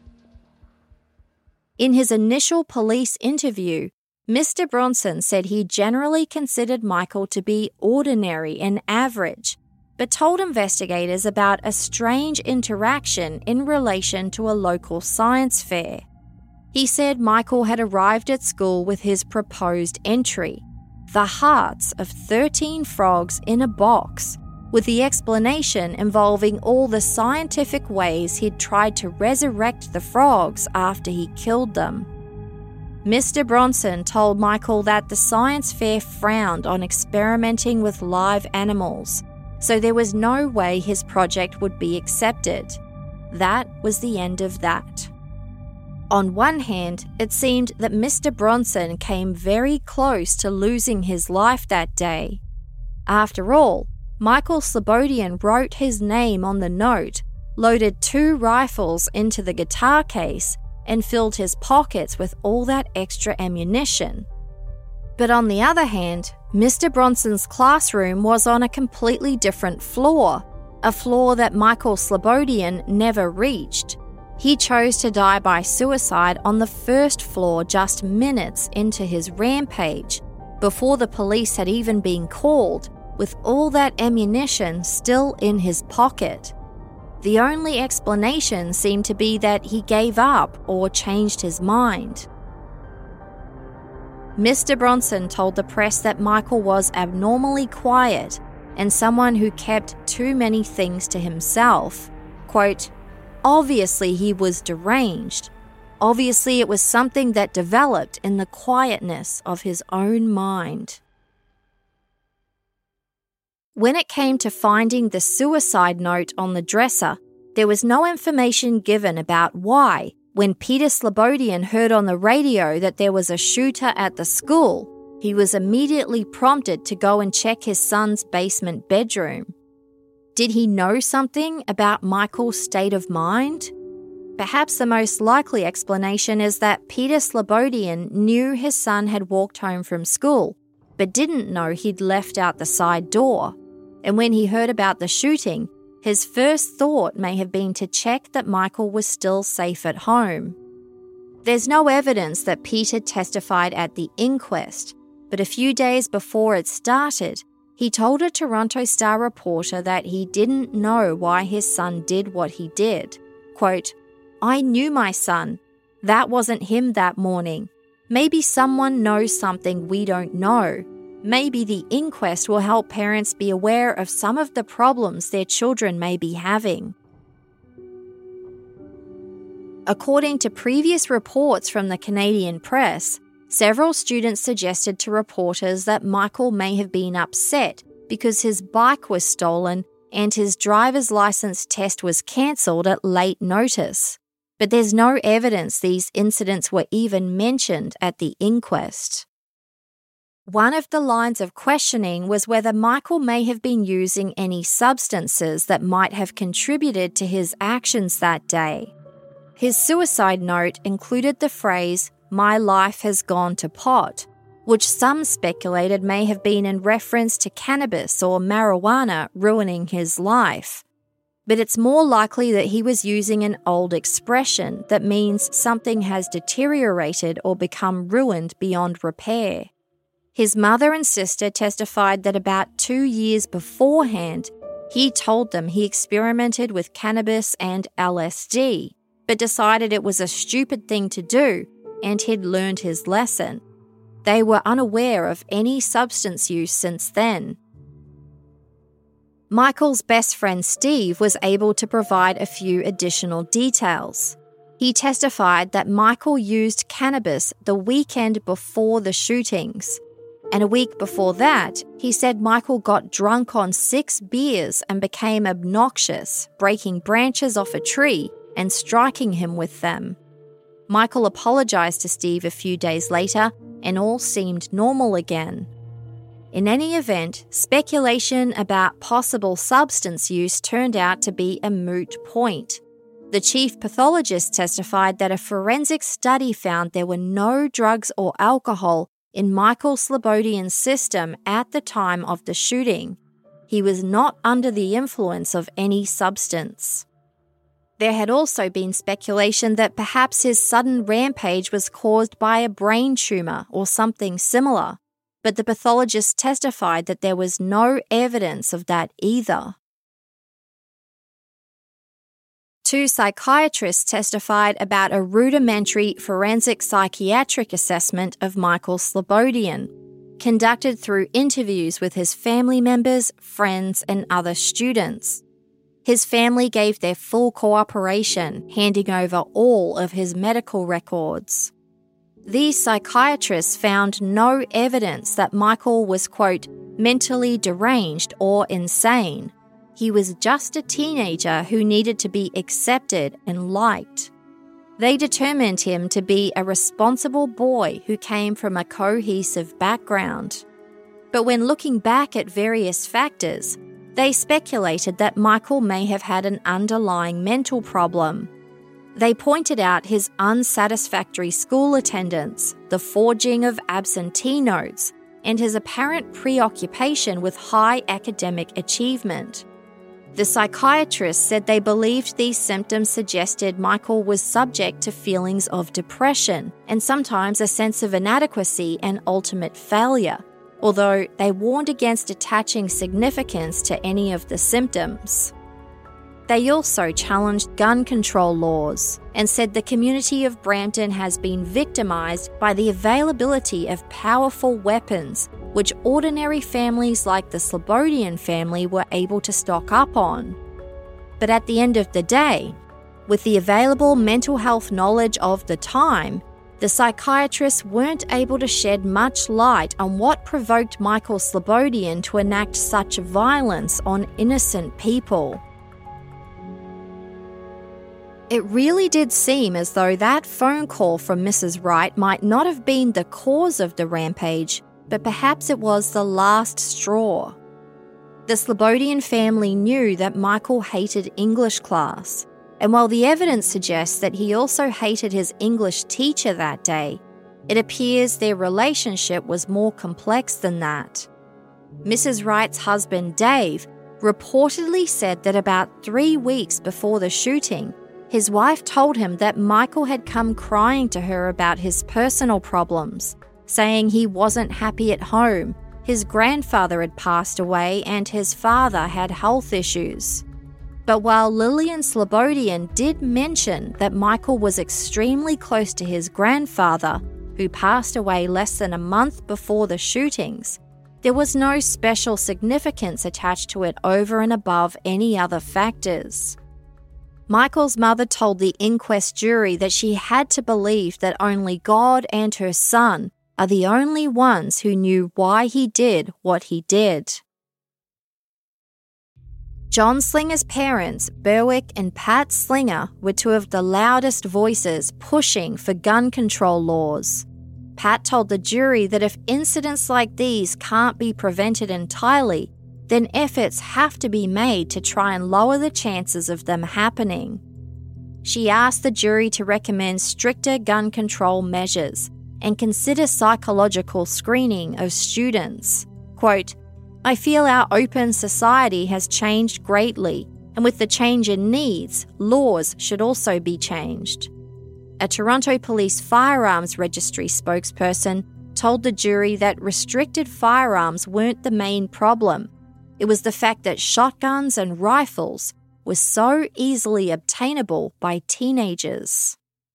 In his initial police interview, Mister Bronson said he generally considered Michael to be ordinary and average, but told investigators about a strange interaction in relation to a local science fair. He said Michael had arrived at school with his proposed entry, the hearts of thirteen frogs in a box, with the explanation involving all the scientific ways he'd tried to resurrect the frogs after he killed them. Mister Bronson told Michael that the science fair frowned on experimenting with live animals, so there was no way his project would be accepted. That was the end of that. On one hand, it seemed that Mister Bronson came very close to losing his life that day. After all, Michael Slobodian wrote his name on the note, loaded two rifles into the guitar case, and filled his pockets with all that extra ammunition. But on the other hand, Mister Bronson's classroom was on a completely different floor. a floor that Michael Slobodian never reached. He chose to die by suicide on the first floor just minutes into his rampage, before the police had even been called, with all that ammunition still in his pocket. The only explanation seemed to be that he gave up or changed his mind. Mister Bronson told the press that Michael was abnormally quiet and someone who kept too many things to himself. Quote, "Obviously he was deranged. Obviously it was something that developed in the quietness of his own mind." When it came to finding the suicide note on the dresser, there was no information given about why, when Peter Slobodian heard on the radio that there was a shooter at the school, he was immediately prompted to go and check his son's basement bedroom. Did he know something about Michael's state of mind? Perhaps the most likely explanation is that Peter Slobodian knew his son had walked home from school, but didn't know he'd left out the side door. And when he heard about the shooting, his first thought may have been to check that Michael was still safe at home. There's no evidence that Peter testified at the inquest, but a few days before it started, he told a Toronto Star reporter that he didn't know why his son did what he did. Quote, "I knew my son. That wasn't him that morning. Maybe someone knows something we don't know. Maybe the inquest will help parents be aware of some of the problems their children may be having." According to previous reports from the Canadian press, several students suggested to reporters that Michael may have been upset because his bike was stolen and his driver's license test was cancelled at late notice. But there's no evidence these incidents were even mentioned at the inquest. One of the lines of questioning was whether Michael may have been using any substances that might have contributed to his actions that day. His suicide note included the phrase, "My life has gone to pot," which some speculated may have been in reference to cannabis or marijuana ruining his life. But it's more likely that he was using an old expression that means something has deteriorated or become ruined beyond repair. His mother and sister testified that about two years beforehand, he told them he experimented with cannabis and L S D, but decided it was a stupid thing to do and he'd learned his lesson. They were unaware of any substance use since then. Michael's best friend Steve was able to provide a few additional details. He testified that Michael used cannabis the weekend before the shootings. And a week before that, he said Michael got drunk on six beers and became obnoxious, breaking branches off a tree and striking him with them. Michael apologized to Steve a few days later, and all seemed normal again. In any event, speculation about possible substance use turned out to be a moot point. The chief pathologist testified that a forensic study found there were no drugs or alcohol in Michael Slobodian's system at the time of the shooting. He was not under the influence of any substance. There had also been speculation that perhaps his sudden rampage was caused by a brain tumour or something similar, but the pathologist testified that there was no evidence of that either. Two psychiatrists testified about a rudimentary forensic psychiatric assessment of Michael Slobodian, conducted through interviews with his family members, friends, and other students. His family gave their full cooperation, handing over all of his medical records. These psychiatrists found no evidence that Michael was, quote, mentally deranged or insane. He was just a teenager who needed to be accepted and liked. They determined him to be a responsible boy who came from a cohesive background. But when looking back at various factors, they speculated that Michael may have had an underlying mental problem. They pointed out his unsatisfactory school attendance, the forging of absentee notes, and his apparent preoccupation with high academic achievement. The psychiatrist said they believed these symptoms suggested Michael was subject to feelings of depression and sometimes a sense of inadequacy and ultimate failure, although they warned against attaching significance to any of the symptoms. They also challenged gun control laws and said the community of Brampton has been victimised by the availability of powerful weapons, which ordinary families like the Slobodian family were able to stock up on. But at the end of the day, with the available mental health knowledge of the time, the psychiatrists weren't able to shed much light on what provoked Michael Slobodian to enact such violence on innocent people. It really did seem as though that phone call from Missus Wright might not have been the cause of the rampage, but perhaps it was the last straw. The Slobodian family knew that Michael hated English class, and while the evidence suggests that he also hated his English teacher that day, it appears their relationship was more complex than that. Missus Wright's husband, Dave, reportedly said that about three weeks before the shooting, his wife told him that Michael had come crying to her about his personal problems, saying he wasn't happy at home, his grandfather had passed away, and his father had health issues. But while Lillian Slobodian did mention that Michael was extremely close to his grandfather, who passed away less than a month before the shootings, there was no special significance attached to it over and above any other factors. Michael's mother told the inquest jury that she had to believe that only God and her son are the only ones who knew why he did what he did. John Slinger's parents, Berwick and Pat Slinger, were two of the loudest voices pushing for gun control laws. Pat told the jury that if incidents like these can't be prevented entirely, then efforts have to be made to try and lower the chances of them happening. She asked the jury to recommend stricter gun control measures and consider psychological screening of students. Quote, "I feel our open society has changed greatly, and with the change in needs, laws should also be changed." A Toronto Police Firearms Registry spokesperson told the jury that restricted firearms weren't the main problem. It was the fact that shotguns and rifles were so easily obtainable by teenagers.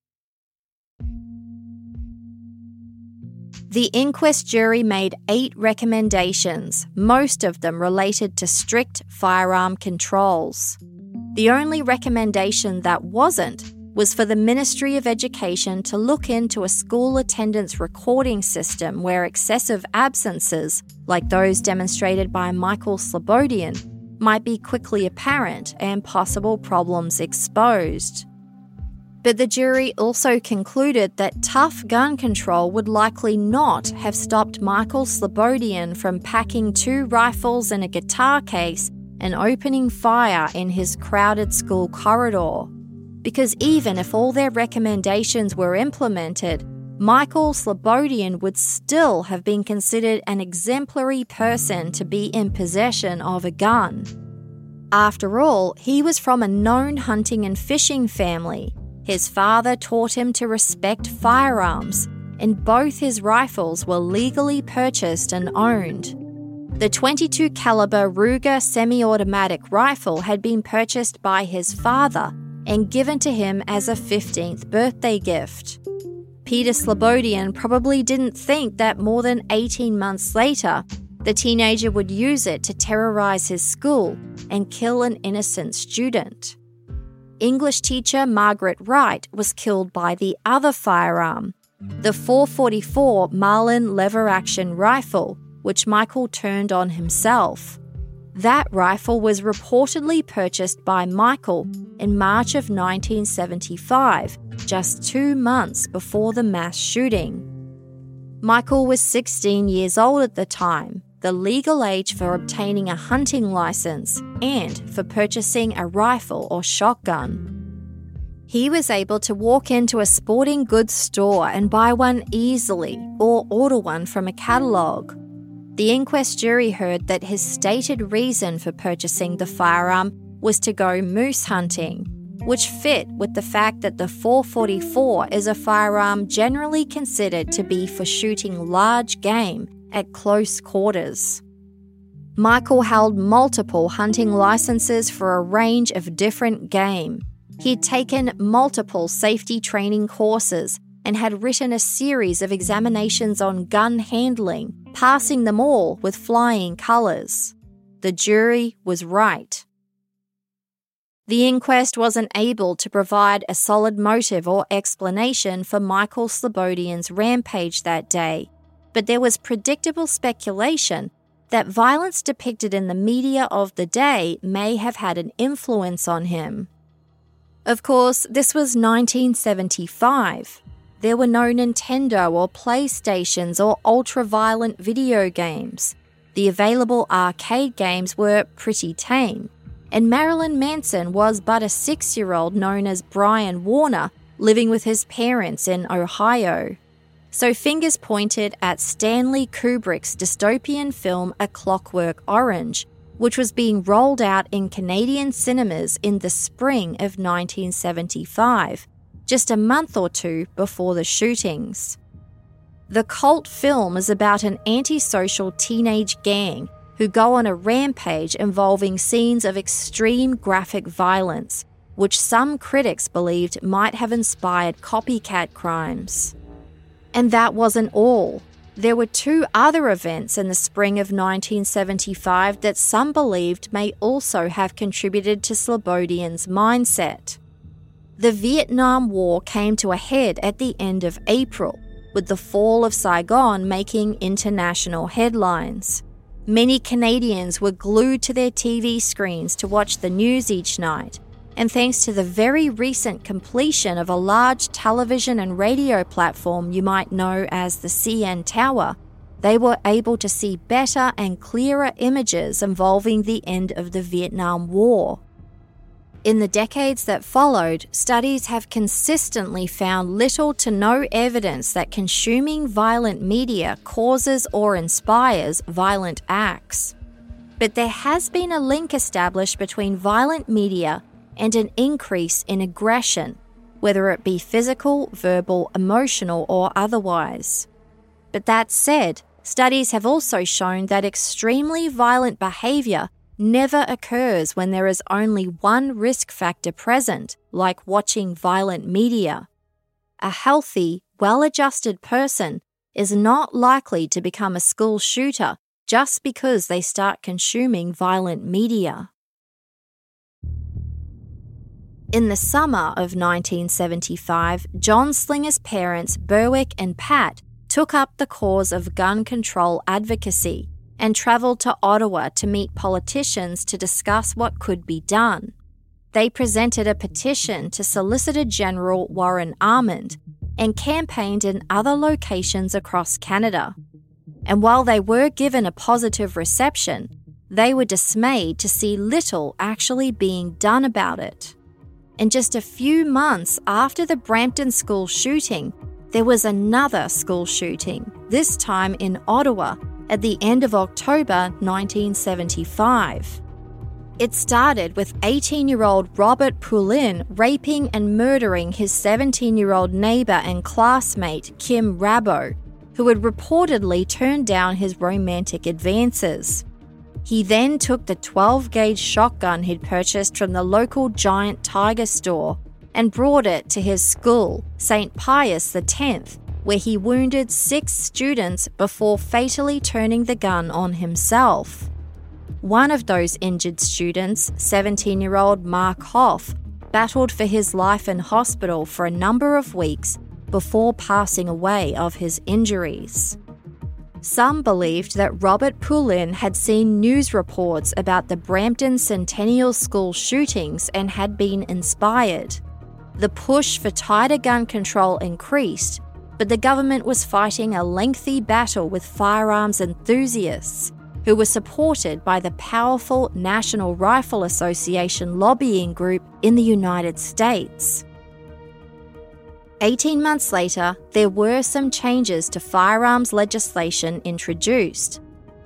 The inquest jury made eight recommendations, most of them related to strict firearm controls. The only recommendation that wasn't was for the Ministry of Education to look into a school attendance recording system where excessive absences, like those demonstrated by Michael Slobodian, might be quickly apparent and possible problems exposed. But the jury also concluded that tough gun control would likely not have stopped Michael Slobodian from packing two rifles in a guitar case and opening fire in his crowded school corridor. Because even if all their recommendations were implemented, Michael Slobodian would still have been considered an exemplary person to be in possession of a gun. After all, he was from a known hunting and fishing family. His father taught him to respect firearms, and both his rifles were legally purchased and owned. The twenty-two caliber Ruger semi-automatic rifle had been purchased by his father and given to him as a fifteenth birthday gift. Peter Slobodian probably didn't think that more than eighteen months later, the teenager would use it to terrorize his school and kill an innocent student. English teacher Margaret Wright was killed by the other firearm, the four forty-four Marlin lever-action rifle, which Michael turned on himself. That rifle was reportedly purchased by Michael in March of nineteen seventy-five, just two months before the mass shooting. Michael was sixteen years old at the time, the legal age for obtaining a hunting license and for purchasing a rifle or shotgun. He was able to walk into a sporting goods store and buy one easily or order one from a catalogue. The inquest jury heard that his stated reason for purchasing the firearm was to go moose hunting, which fit with the fact that the four forty-four is a firearm generally considered to be for shooting large game at close quarters. Michael held multiple hunting licenses for a range of different game. He'd taken multiple safety training courses and had written a series of examinations on gun handling, passing them all with flying colours. The jury was right. The inquest wasn't able to provide a solid motive or explanation for Michael Slobodian's rampage that day, but there was predictable speculation that violence depicted in the media of the day may have had an influence on him. Of course, this was nineteen seventy-five. There were no Nintendo or PlayStations or ultra-violent video games. The available arcade games were pretty tame, and Marilyn Manson was but a six-year-old known as Brian Warner living with his parents in Ohio. So fingers pointed at Stanley Kubrick's dystopian film A Clockwork Orange, which was being rolled out in Canadian cinemas in the spring of nineteen seventy-five, just a month or two before the shootings. The cult film is about an antisocial teenage gang who go on a rampage involving scenes of extreme graphic violence, which some critics believed might have inspired copycat crimes. And that wasn't all. There were two other events in the spring of nineteen seventy-five that some believed may also have contributed to Slobodian's mindset. The Vietnam War came to a head at the end of April, with the fall of Saigon making international headlines. Many Canadians were glued to their T V screens to watch the news each night, and thanks to the very recent completion of a large television and radio platform you might know as the C N Tower, they were able to see better and clearer images involving the end of the Vietnam War. In the decades that followed, studies have consistently found little to no evidence that consuming violent media causes or inspires violent acts. But there has been a link established between violent media and an increase in aggression, whether it be physical, verbal, emotional, or otherwise. But that said, studies have also shown that extremely violent behaviour never occurs when there is only one risk factor present, like watching violent media. A healthy, well-adjusted person is not likely to become a school shooter just because they start consuming violent media. In the summer of nineteen seventy-five, John Slinger's parents, Berwick and Pat, took up the cause of gun control advocacy and travelled to Ottawa to meet politicians to discuss what could be done. They presented a petition to Solicitor General Warren Armand and campaigned in other locations across Canada. And while they were given a positive reception, they were dismayed to see little actually being done about it. And just a few months after the Brampton school shooting, there was another school shooting, this time in Ottawa, at the end of October nineteen seventy-five. It started with eighteen-year-old Robert Poulin raping and murdering his seventeen-year-old neighbour and classmate Kim Rabo, who had reportedly turned down his romantic advances. He then took the twelve-gauge shotgun he'd purchased from the local Giant Tiger store and brought it to his school, Saint Pius the tenth, where he wounded six students before fatally turning the gun on himself. One of those injured students, seventeen-year-old Mark Hoff, battled for his life in hospital for a number of weeks before passing away of his injuries. Some believed that Robert Poulin had seen news reports about the Brampton Centennial School shootings and had been inspired. The push for tighter gun control increased, but the government was fighting a lengthy battle with firearms enthusiasts who were supported by the powerful National Rifle Association lobbying group in the United States. Eighteen months later, there were some changes to firearms legislation introduced.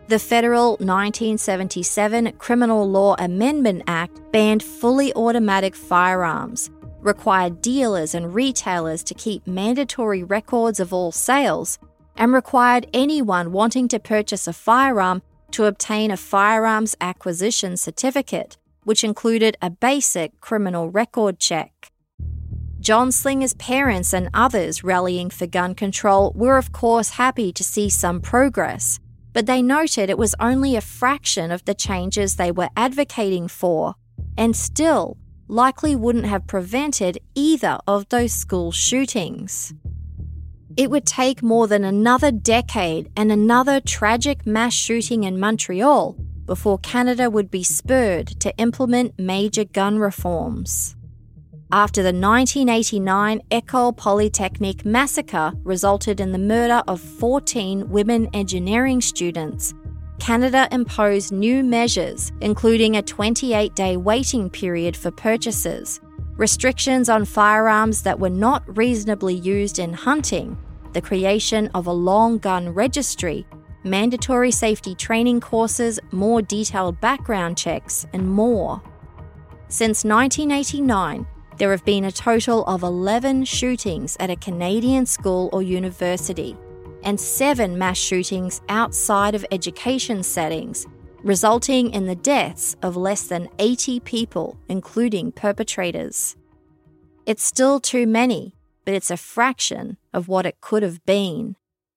The federal nineteen seventy-seven Criminal Law Amendment Act banned fully automatic firearms, required dealers and retailers to keep mandatory records of all sales, and required anyone wanting to purchase a firearm to obtain a firearms acquisition certificate, which included a basic criminal record check. John Slinger's parents and others rallying for gun control were of course happy to see some progress, but they noted it was only a fraction of the changes they were advocating for, and still likely wouldn't have prevented either of those school shootings. It would take more than another decade and another tragic mass shooting in Montreal before Canada would be spurred to implement major gun reforms. After the nineteen eighty-nine École Polytechnique massacre resulted in the murder of fourteen women engineering students, Canada imposed new measures, including a twenty-eight day waiting period for purchases, restrictions on firearms that were not reasonably used in hunting, the creation of a long gun registry, mandatory safety training courses, more detailed background checks, and more. Since nineteen eighty-nine, there have been a total of eleven shootings at a Canadian school or university, and seven mass shootings outside of education settings, resulting in the deaths of less than eighty people, including perpetrators. It's still too many, but it's a fraction of what it could have been.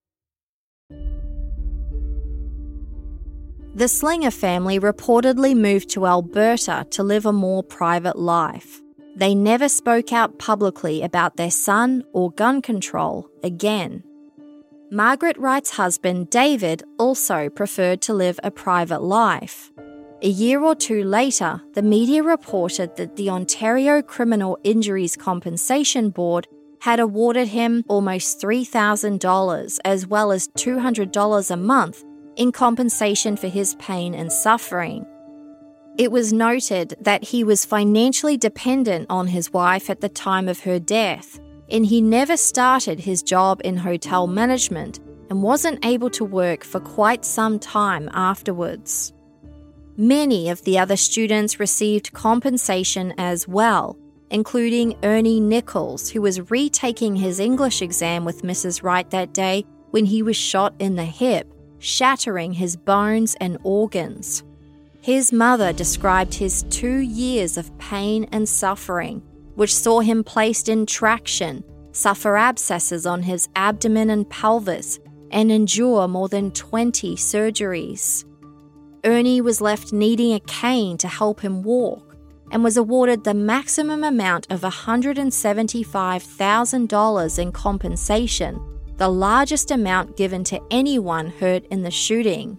The Slinger family reportedly moved to Alberta to live a more private life. They never spoke out publicly about their son or gun control again. Margaret Wright's husband, David, also preferred to live a private life. A year or two later, the media reported that the Ontario Criminal Injuries Compensation Board had awarded him almost three thousand dollars as well as two hundred dollars a month in compensation for his pain and suffering. It was noted that he was financially dependent on his wife at the time of her death, and he never started his job in hotel management and wasn't able to work for quite some time afterwards. Many of the other students received compensation as well, including Ernie Nichols, who was retaking his English exam with Missus Wright that day when he was shot in the hip, shattering his bones and organs. His mother described his two years of pain and suffering, which saw him placed in traction, suffer abscesses on his abdomen and pelvis, and endure more than twenty surgeries. Ernie was left needing a cane to help him walk and was awarded the maximum amount of one hundred seventy-five thousand dollars in compensation, the largest amount given to anyone hurt in the shooting.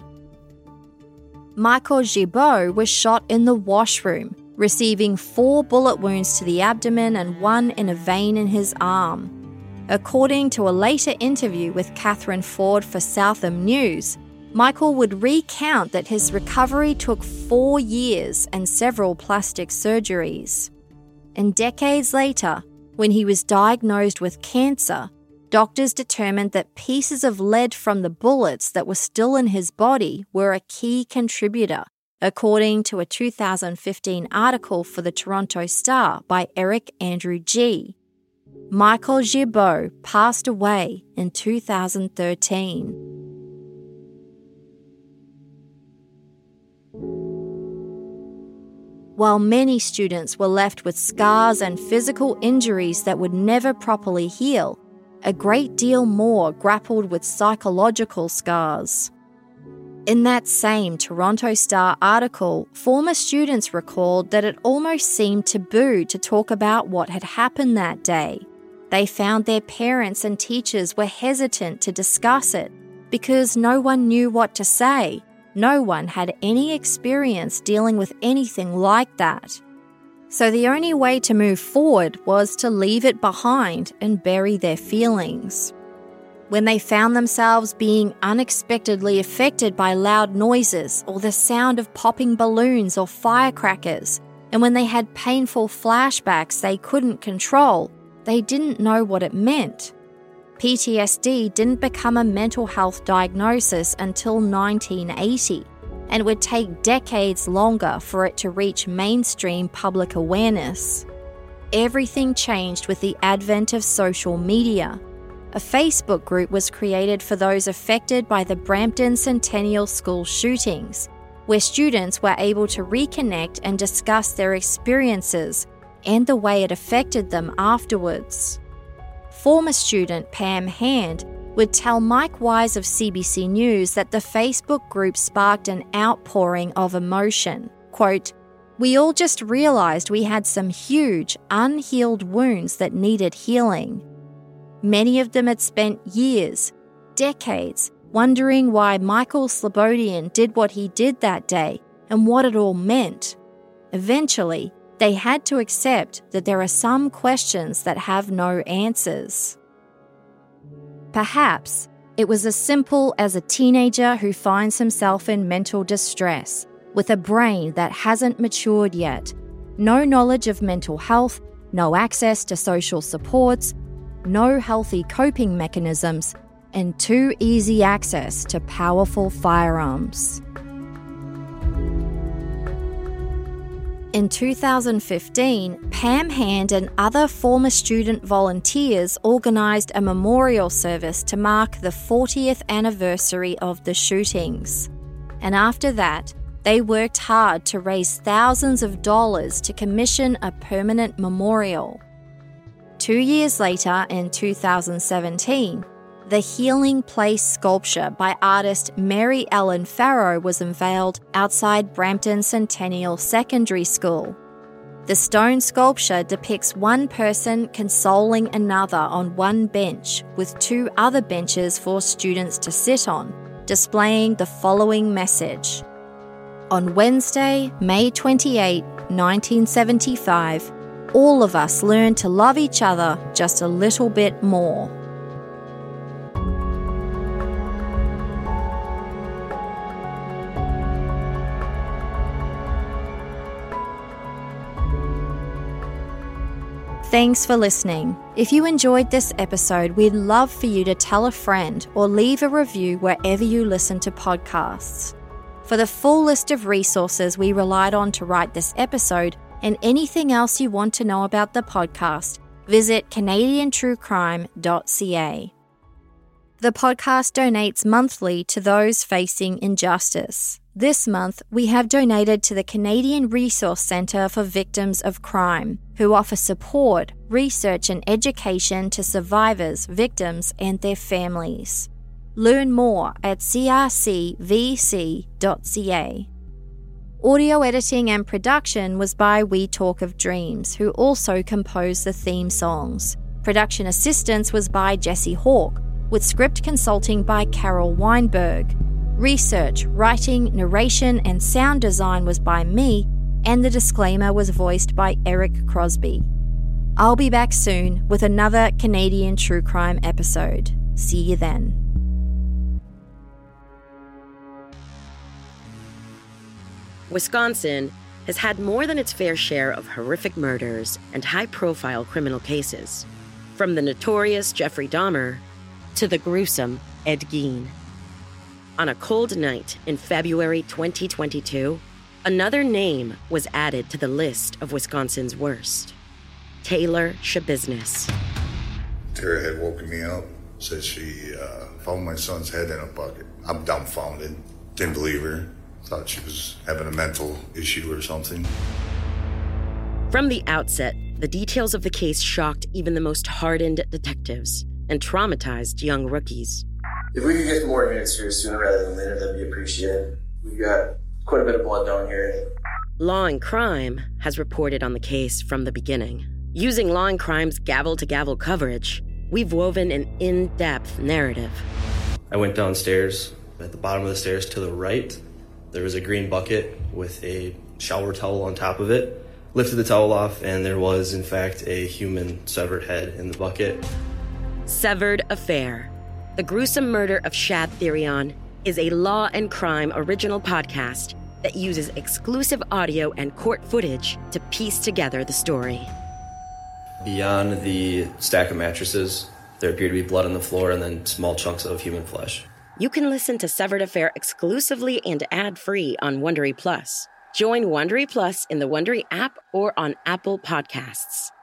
Michael Gibault was shot in the washroom, receiving four bullet wounds to the abdomen and one in a vein in his arm. According to a later interview with Catherine Ford for Southam News, Michael would recount that his recovery took four years and several plastic surgeries. And decades later, when he was diagnosed with cancer, doctors determined that pieces of lead from the bullets that were still in his body were a key contributor, according to a two thousand fifteen article for the Toronto Star by Eric Andrew Gee. Michael Gibault passed away in two thousand thirteen. While many students were left with scars and physical injuries that would never properly heal, a great deal more grappled with psychological scars. In that same Toronto Star article, former students recalled that it almost seemed taboo to talk about what had happened that day. They found their parents and teachers were hesitant to discuss it because no one knew what to say. No one had any experience dealing with anything like that. So the only way to move forward was to leave it behind and bury their feelings. When they found themselves being unexpectedly affected by loud noises or the sound of popping balloons or firecrackers, and when they had painful flashbacks they couldn't control, they didn't know what it meant. P T S D didn't become a mental health diagnosis until nineteen eighty, and would take decades longer for it to reach mainstream public awareness. Everything changed with the advent of social media. A Facebook group was created for those affected by the Brampton Centennial School shootings, where students were able to reconnect and discuss their experiences and the way it affected them afterwards. Former student Pam Hand would tell Mike Wise of C B C News that the Facebook group sparked an outpouring of emotion. Quote, "We all just realised we had some huge, unhealed wounds that needed healing. Many of them had spent years, decades, wondering why Michael Slobodian did what he did that day and what it all meant. Eventually, they had to accept that there are some questions that have no answers." Perhaps it was as simple as a teenager who finds himself in mental distress, with a brain that hasn't matured yet, no knowledge of mental health, no access to social supports, no healthy coping mechanisms, and too easy access to powerful firearms. In two thousand fifteen, Pam Hand and other former student volunteers organised a memorial service to mark the fortieth anniversary of the shootings. And after that, they worked hard to raise thousands of dollars to commission a permanent memorial. Two years later, in two thousand seventeen, the Healing Place sculpture by artist Mary Ellen Farrow was unveiled outside Brampton Centennial Secondary School. The stone sculpture depicts one person consoling another on one bench, with two other benches for students to sit on, displaying the following message. On Wednesday, May twenty-eighth, nineteen seventy-five, all of us learned to love each other just a little bit more. Thanks for listening. If you enjoyed this episode, we'd love for you to tell a friend or leave a review wherever you listen to podcasts. For the full list of resources we relied on to write this episode and anything else you want to know about the podcast, visit canadian true crime dot c a. The podcast donates monthly to those facing injustice. This month, we have donated to the Canadian Resource Centre for Victims of Crime, who offer support, research and education to survivors, victims and their families. Learn more at c r c v c dot c a. Audio editing and production was by We Talk of Dreams, who also composed the theme songs. Production assistance was by Jesse Hawke, with script consulting by Carol Weinberg. Research, writing, narration, and sound design was by me, and the disclaimer was voiced by Eric Crosby. I'll be back soon with another Canadian True Crime episode. See you then. Wisconsin has had more than its fair share of horrific murders and high-profile criminal cases, from the notorious Jeffrey Dahmer to the gruesome Ed Gein. On a cold night in February twenty twenty-two, another name was added to the list of Wisconsin's worst. Taylor Schabusiness. Tara had woken me up, said she uh, found my son's head in a bucket. I'm dumbfounded. Didn't believe her. Thought she was having a mental issue or something. From the outset, the details of the case shocked even the most hardened detectives and traumatized young rookies. If we could get more answers sooner rather than later, that'd be appreciated. We've got quite a bit of blood down here. Law and Crime has reported on the case from the beginning. Using Law and Crime's gavel-to-gavel coverage, we've woven an in-depth narrative. I went downstairs. At the bottom of the stairs to the right, there was a green bucket with a shower towel on top of it. Lifted the towel off, and there was, in fact, a human severed head in the bucket. Severed Affair. The Gruesome Murder of Shad Therion is a Law and Crime original podcast that uses exclusive audio and court footage to piece together the story. Beyond the stack of mattresses There appeared to be blood on the floor and then small chunks of human flesh. You can listen to Severed Affair exclusively and ad-free on Wondery Plus. Join Wondery Plus in the Wondery app or on Apple Podcasts.